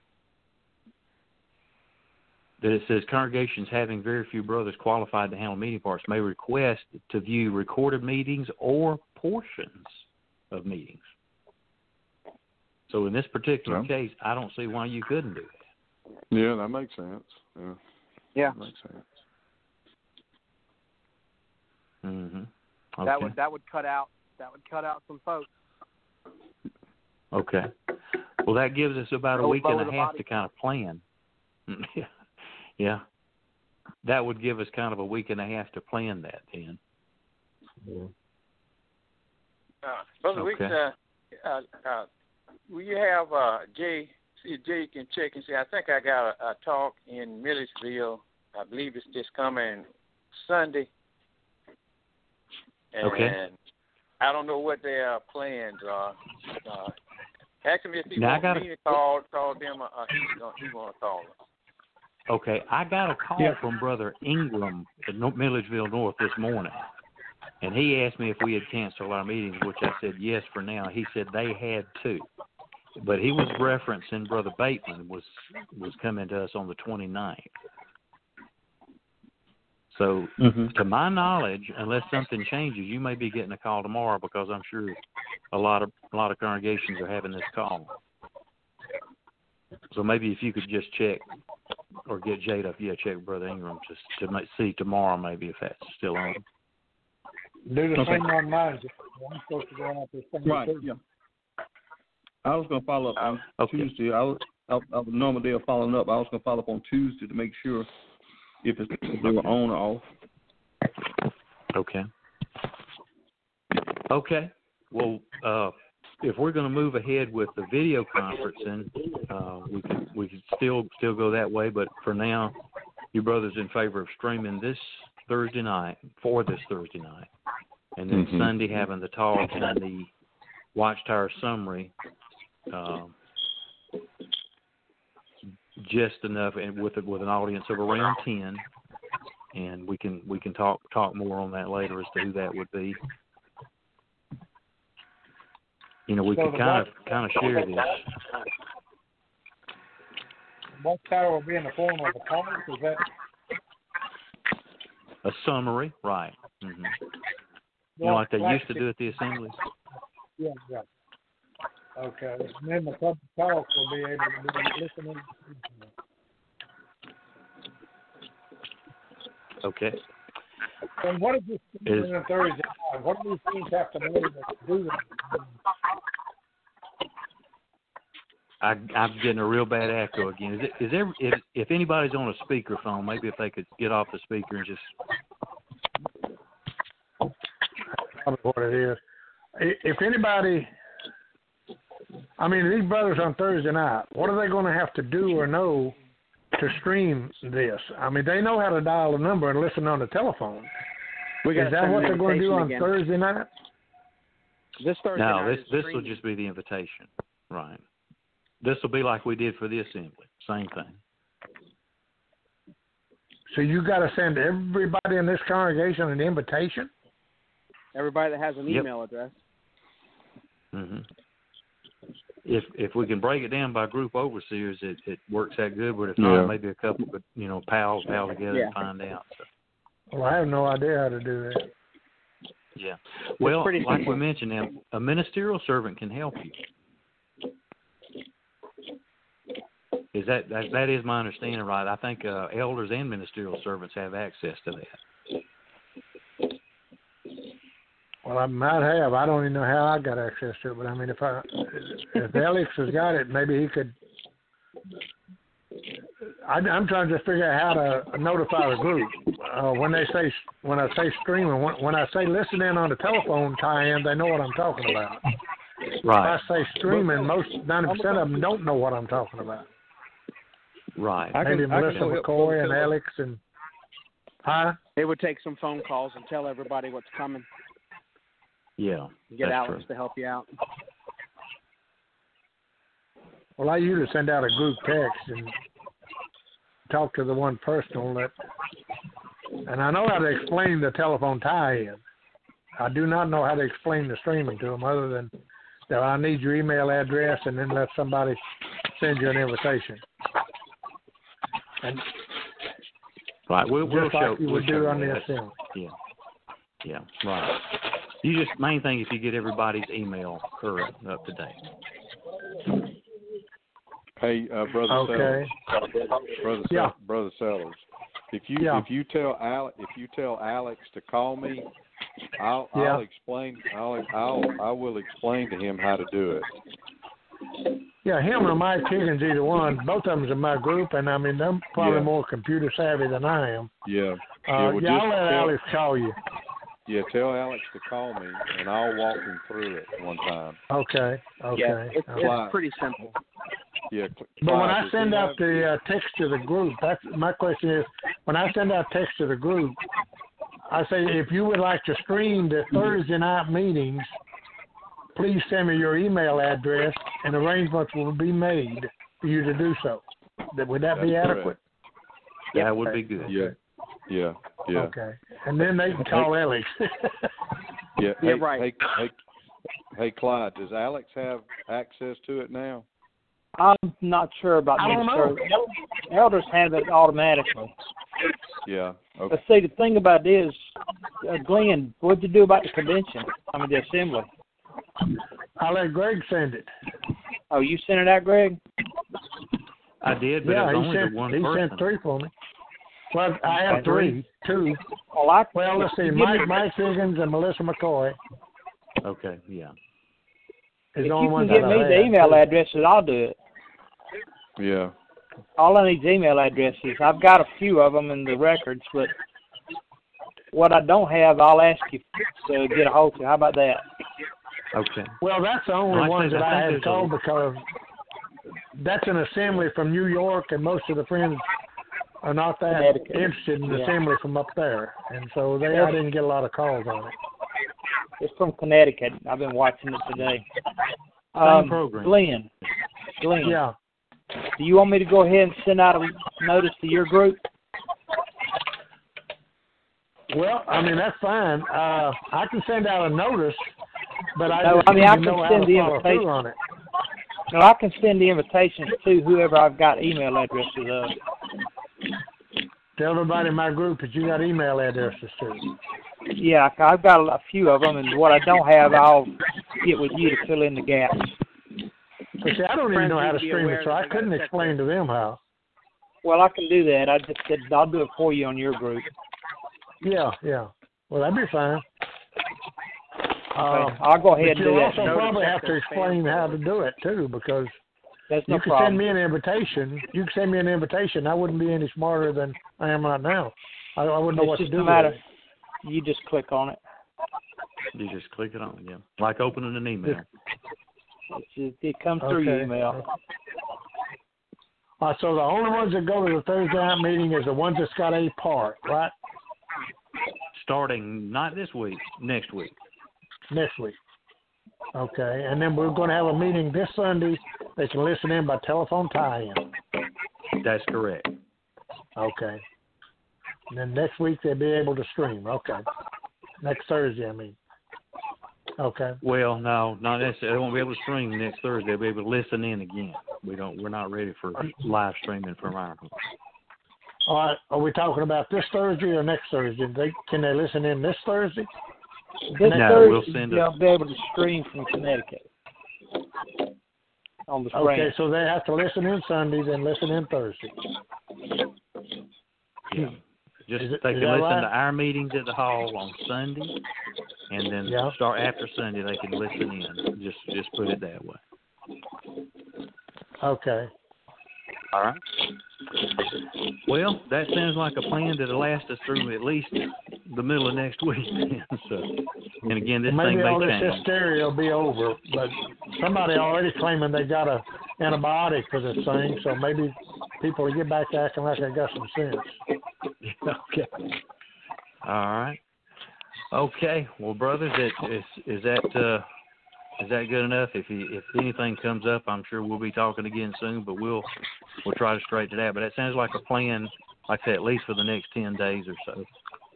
Speaker 5: that it says congregations having very few brothers qualified to handle meeting parts may request to view recorded meetings or portions of meetings. So in this particular
Speaker 7: Yeah.
Speaker 5: case, I don't see why you couldn't do that.
Speaker 7: Yeah, that makes sense. Yeah.
Speaker 6: Yeah.
Speaker 7: That makes sense.
Speaker 5: Mm-hmm. Okay.
Speaker 6: That would that would cut out that would cut out some folks.
Speaker 5: Okay. Well, that gives us about a
Speaker 6: Lower-
Speaker 5: week and
Speaker 6: lower
Speaker 5: a
Speaker 6: the
Speaker 5: half
Speaker 6: body.
Speaker 5: to kind of plan. Yeah. Yeah. That would give us kind of a week and a half to plan that then.
Speaker 11: Uh, Brother
Speaker 5: Okay.
Speaker 11: Weeks, uh, uh, uh, will you have uh, Jay? See, if Jay can check and see. I think I got a, a talk in Milledgeville. I believe it's just coming Sunday. And
Speaker 5: Okay.
Speaker 11: I don't know what their plans are. Uh, ask him if he
Speaker 5: Now, I
Speaker 11: wants
Speaker 5: gotta-
Speaker 11: me to call, call them, or uh, he's gonna, he want to call them.
Speaker 5: Okay, I got a call
Speaker 4: Yeah.
Speaker 5: from Brother Ingram at Nor- Milledgeville North this morning, and he asked me if we had canceled our meetings, which I said yes for now. He said they had to, but he was referencing Brother Bateman was was coming to us on the twenty-ninth. So,
Speaker 2: Mm-hmm.
Speaker 5: to my knowledge, unless something changes, you may be getting a call tomorrow, because I'm sure a lot of a lot of congregations are having this call. So maybe if you could just check or get Jada, if yeah, check Brother Ingram just to make, see tomorrow maybe if that's still on.
Speaker 4: Do the
Speaker 2: Okay.
Speaker 4: same on mine. I'm supposed to go out this thing.
Speaker 2: Right. Yeah. I was going to follow up on
Speaker 5: Okay.
Speaker 2: Tuesday. I was, I, I was normal day of following up. I was going to follow up on Tuesday to make sure if, it's, if they were on or off.
Speaker 5: Okay. Okay. Well, uh, if we're going to move ahead with the video conferencing, uh, we could we could still still go that way. But for now, you brothers in favor of streaming this Thursday night for this Thursday night, and then
Speaker 7: Mhm.
Speaker 5: Sunday having the talk and the Watchtower summary, uh, just enough, and with with an audience of around ten, and we can we can talk talk more on that later as to who that would be. You know, we
Speaker 4: So
Speaker 5: could
Speaker 4: the
Speaker 5: kind of
Speaker 4: watch-
Speaker 5: kind of share this.
Speaker 4: Watchtower will be in the form of a talk. Is that
Speaker 5: A summary, right? Mm-hmm. You know, like they used to do at the assemblies.
Speaker 4: Yeah, yeah. Okay. And then the public talk will be able to be listening.
Speaker 5: Okay.
Speaker 4: And what is this
Speaker 5: Is-
Speaker 4: on Thursday night? What do these things have to know to do that?
Speaker 5: I, I'm getting a real bad echo again. Is it? Is there? If, if anybody's on a speakerphone, maybe if they could get off the speaker and just.
Speaker 4: Probably what it is. I- If anybody I mean, these brothers on Thursday night, what are they going to have to do or know to stream this? I mean, they know how to dial the number and listen on the telephone.
Speaker 6: We
Speaker 4: Is that what they're going to do on
Speaker 6: again.
Speaker 4: Thursday night?
Speaker 6: This Thursday
Speaker 5: No,
Speaker 6: night
Speaker 5: this
Speaker 6: is
Speaker 5: this will
Speaker 6: streaming.
Speaker 5: just be the invitation, right? This will be like we did for the assembly, same thing.
Speaker 4: So you got to send everybody in this congregation an invitation?
Speaker 6: Everybody that has an
Speaker 5: Yep.
Speaker 6: email address.
Speaker 5: hmm If if we can break it down by group overseers, it, it works out good. But if
Speaker 7: Yeah.
Speaker 5: not, maybe a couple, but you know, pals pal together
Speaker 6: Yeah.
Speaker 5: and find out. So,
Speaker 4: Well, I have no idea how to do that.
Speaker 5: yeah. Well,
Speaker 6: pretty
Speaker 5: like
Speaker 6: simple.
Speaker 5: we mentioned, now, a ministerial servant can help you. Is that that, that is my understanding, right? I think uh, elders and ministerial servants have access to that.
Speaker 4: Well, I might have. I don't even know how I got access to it, but I mean, if I, if Alex has got it, maybe he could. I, I'm trying to just figure out how to notify the group uh, when they say when I say streaming. When, when I say listen in on the telephone tie-in, they know what I'm talking about.
Speaker 5: Right.
Speaker 4: If I say streaming, most ninety percent of them don't know what I'm talking about.
Speaker 5: Right.
Speaker 2: I can-
Speaker 4: Maybe
Speaker 2: I can
Speaker 4: Melissa
Speaker 2: go help
Speaker 4: McCoy and
Speaker 2: folks out.
Speaker 4: Alex and huh?
Speaker 6: It would take some phone calls and tell everybody what's coming.
Speaker 5: Yeah.
Speaker 6: Get
Speaker 5: that's
Speaker 6: Alex
Speaker 5: true.
Speaker 6: to help you out.
Speaker 4: Well, I usually send out a group text and talk to the one personal that, and I know how to explain the telephone tie-in. I do not know how to explain the streaming to them other than that I need your email address and then let somebody send you an invitation. And
Speaker 5: Right. We'll, we'll
Speaker 4: just
Speaker 5: show.
Speaker 4: like you
Speaker 5: we'll
Speaker 4: would
Speaker 5: show
Speaker 4: do on
Speaker 5: you
Speaker 4: the
Speaker 5: that.
Speaker 4: assembly.
Speaker 5: Yeah. Yeah. Right. You just main thing if you get everybody's email correct up to date.
Speaker 7: Hey, uh, brother
Speaker 4: Okay.
Speaker 7: Sellers, brother,
Speaker 4: Yeah.
Speaker 7: Sell- brother Sellers, if you
Speaker 4: Yeah.
Speaker 7: if you tell Alex if you tell Alex to call me, I'll
Speaker 4: Yeah.
Speaker 7: I'll explain I'll I'll I will explain to him how to do it.
Speaker 4: Yeah, him or Mike Higgins, either one. Both of them's in my group, and I mean, they're probably
Speaker 7: Yeah.
Speaker 4: more computer savvy than I am.
Speaker 7: Yeah.
Speaker 4: Uh,
Speaker 7: yeah, well,
Speaker 4: yeah, I'll
Speaker 7: just
Speaker 4: let
Speaker 7: tell,
Speaker 4: Alex call you.
Speaker 7: Yeah, tell Alex to call me, and I'll walk him through it one time.
Speaker 4: Okay, okay.
Speaker 6: Yeah, it's,
Speaker 4: okay.
Speaker 6: it's pretty simple.
Speaker 7: Yeah. Cl-
Speaker 4: But when
Speaker 7: Clyde,
Speaker 4: I
Speaker 7: does
Speaker 4: send
Speaker 7: he
Speaker 4: out
Speaker 7: have-
Speaker 4: the uh, text to the group, that's my question is, when I send out text to the group, I say if you would like to stream the Thursday night meetings, please send me your email address, and arrangements will be made for you to do so. That would that be
Speaker 7: That's
Speaker 4: adequate?
Speaker 7: correct.
Speaker 5: Yeah, that would be good.
Speaker 7: Yeah. Yeah. Yeah.
Speaker 4: Okay, and then they can call Alex.
Speaker 7: Yeah.
Speaker 6: Yeah,
Speaker 7: Hey,
Speaker 6: right.
Speaker 7: Hey, hey, hey, Clyde, does Alex have access to it now?
Speaker 10: I'm not sure about
Speaker 4: I don't know.
Speaker 10: minister. Elders have it automatically.
Speaker 7: Yeah. Okay.
Speaker 10: But see, the thing about it is, uh, Glenn, what'd you do about the convention? I mean, the assembly.
Speaker 4: I'll let Greg send it.
Speaker 10: Oh, you sent it out, Greg?
Speaker 5: I did, but
Speaker 4: Yeah,
Speaker 5: it was
Speaker 4: he
Speaker 5: only
Speaker 4: sent
Speaker 5: the one
Speaker 4: he
Speaker 5: person.
Speaker 4: sent three for me. Well, I have
Speaker 10: Okay.
Speaker 4: three, two.
Speaker 10: Well, I,
Speaker 4: Well, let's see,
Speaker 10: if you
Speaker 4: Mike
Speaker 10: give me-
Speaker 4: Mike Higgins and Melissa McCoy
Speaker 5: Okay. Yeah.
Speaker 4: is
Speaker 10: If
Speaker 4: the only
Speaker 10: you
Speaker 4: ones
Speaker 10: can give
Speaker 4: that
Speaker 10: me
Speaker 4: I
Speaker 10: the
Speaker 4: have.
Speaker 10: email addresses, I'll do it.
Speaker 7: Yeah.
Speaker 10: All I need is email addresses. I've got a few of them in the records, but what I don't have, I'll ask you to get a hold of. How about that?
Speaker 5: Okay.
Speaker 4: Well, that's the only
Speaker 5: Well, I
Speaker 4: ones
Speaker 5: think-
Speaker 4: that
Speaker 5: I
Speaker 4: I
Speaker 5: think
Speaker 4: had
Speaker 5: there's a-
Speaker 4: called because that's an assembly from New York, and most of the friends are not that
Speaker 10: Connecticut.
Speaker 4: interested in the
Speaker 10: Yeah.
Speaker 4: assembly from up there, and so they I didn't get a lot of calls on it.
Speaker 10: It's from Connecticut. I've been watching it today.
Speaker 5: Same
Speaker 10: Um,
Speaker 5: program.
Speaker 10: Glenn, Glenn,
Speaker 4: Yeah.
Speaker 10: do you want me to go ahead and send out a notice to your group?
Speaker 4: Well, I mean that's fine. Uh, I can send out a notice, but I
Speaker 10: No,
Speaker 4: just
Speaker 10: I mean,
Speaker 4: need
Speaker 10: I
Speaker 4: to
Speaker 10: can
Speaker 4: know how
Speaker 10: send
Speaker 4: to
Speaker 10: the
Speaker 4: follow through
Speaker 10: invitation.
Speaker 4: on it.
Speaker 10: No, I can send the invitations to whoever I've got email addresses of.
Speaker 4: Tell everybody in my group that you got email addresses to.
Speaker 10: Yeah, I've got a few of them, and what I don't have, I'll get with you to fill in the gaps.
Speaker 4: But see, I don't even know how to
Speaker 6: Friends need to be
Speaker 4: stream it,
Speaker 6: aware
Speaker 4: so
Speaker 6: that
Speaker 4: I
Speaker 6: they gotta
Speaker 4: couldn't
Speaker 6: check
Speaker 4: explain to them how.
Speaker 10: Well, I can do that. I just said I'll do it for you on your group.
Speaker 4: Yeah, yeah. Well, that'd be fine.
Speaker 10: Okay, I'll go ahead
Speaker 4: But
Speaker 10: and do
Speaker 4: you'll
Speaker 10: that.
Speaker 4: also
Speaker 6: Notice
Speaker 4: probably
Speaker 6: that
Speaker 4: have to
Speaker 6: their
Speaker 4: explain
Speaker 6: spam
Speaker 4: how to
Speaker 6: filter.
Speaker 4: do it too, because
Speaker 10: That's no
Speaker 4: you can
Speaker 10: problem.
Speaker 4: send me an invitation. You can send me an invitation. I wouldn't be any smarter than I am right now. I, I wouldn't know
Speaker 10: It's
Speaker 4: what to
Speaker 10: just
Speaker 4: do
Speaker 10: a
Speaker 4: with
Speaker 10: matter.
Speaker 4: it.
Speaker 10: You just click on it.
Speaker 5: You just click it on, yeah. Like opening an email.
Speaker 10: It's just, it comes through
Speaker 4: Okay.
Speaker 10: your email.
Speaker 4: All right, so the only ones that go to the Thursday night meeting is the ones that's got a part, right?
Speaker 5: Starting not this week, next week.
Speaker 4: Next week. Okay, and then we're going to have a meeting this Sunday. They can listen in by telephone tie-in.
Speaker 5: That's correct.
Speaker 4: Okay. And then next week they'll be able to stream. Okay. Next Thursday, I mean. Okay.
Speaker 5: Well, no, not necessarily. They won't be able to stream next Thursday. They'll be able to listen in again. We don't. We're not ready for live streaming from our home.
Speaker 4: All right. Are we talking about this Thursday or next Thursday? They, can they listen in this Thursday?
Speaker 10: This
Speaker 5: No,
Speaker 10: Thursday,
Speaker 5: we'll send a-
Speaker 10: they'll be able to stream from Connecticut on the spring.
Speaker 4: Okay, so they have to listen in Sunday, then listen in Thursday.
Speaker 5: Yeah. Just
Speaker 4: Is it-
Speaker 5: they
Speaker 4: is
Speaker 5: can
Speaker 4: that
Speaker 5: listen
Speaker 4: right?
Speaker 5: to our meetings at the hall on Sunday, and then
Speaker 4: Yeah.
Speaker 5: start after Sunday they can listen in. Just just put it that way.
Speaker 4: Okay.
Speaker 5: All right. Well, that sounds like a plan that'll last us through at least the middle of next week. so, and again, this
Speaker 4: Maybe
Speaker 5: thing
Speaker 4: all
Speaker 5: may
Speaker 4: this
Speaker 5: change.
Speaker 4: hysteria will be over, but somebody already claiming they got a antibiotic for this thing, so maybe people will get back to acting like they got some sense.
Speaker 5: Okay. All right. Okay. Well, brothers, it, is is that uh, is that good enough? If you, if anything comes up, I'm sure we'll be talking again soon. But we'll we'll try to straighten it out. But that sounds like a plan, like I said, at least for the next ten days or so.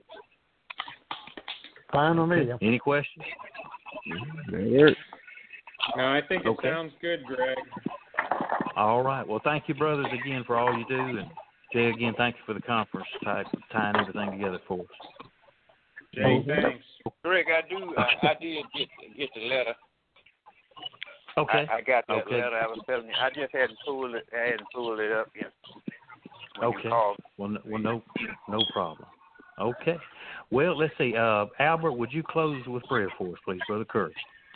Speaker 4: Fine with me.
Speaker 5: Any questions?
Speaker 3: No, I think it
Speaker 5: Okay.
Speaker 3: sounds good, Greg.
Speaker 5: All right. Well, thank you, brothers, again for all you do, and Jay, again, thank you for the conference, type, tying everything together for us.
Speaker 3: Jay, thanks.
Speaker 11: Greg, I do. Uh, I did get get the letter.
Speaker 5: Okay.
Speaker 11: I, I got that
Speaker 5: Okay.
Speaker 11: letter. I was telling you. I just hadn't pulled it. I hadn't pulled it up yet. When you
Speaker 5: Okay.
Speaker 11: called.
Speaker 5: Well, no, well, no, no problem. Okay. Well, let's see. Uh, Albert, would you close with prayer for us, please, Brother Curtis?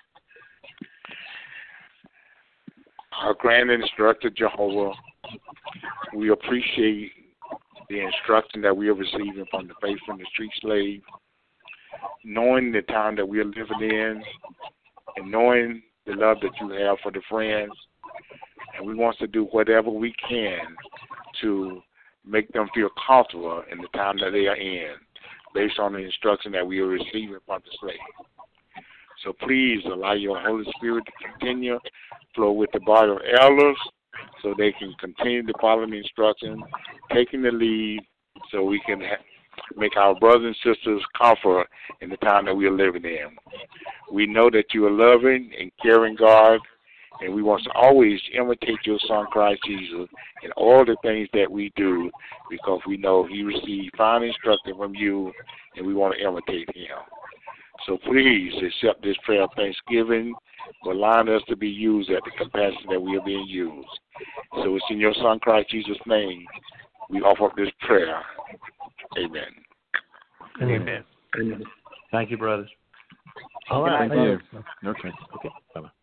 Speaker 9: Our grand instructor, Jehovah, we appreciate the instruction that we are receiving from the faithful and the street slave, knowing the time that we are living in, and knowing the love that you have for the friends. And we want to do whatever we can to make them feel comfortable in the time that they are in, based on the instruction that we are receiving from the slave. So please allow your Holy Spirit to continue flow with the body of elders so they can continue to follow the instructions, taking the lead so we can ha- make our brothers and sisters comfort in the time that we are living in. We know that you are loving and caring God, and we want to always imitate your Son, Christ Jesus, in all the things that we do, because we know he received fine instruction from you, and we want to imitate him. So please accept this prayer of thanksgiving, but allow us to be used at the capacity that we are being used. So it's in your Son, Christ Jesus' name, we offer up this prayer. Amen.
Speaker 5: Amen. Amen. Thank you, brothers.
Speaker 4: All right.
Speaker 7: Thank you. Okay.
Speaker 5: Okay. Bye-bye.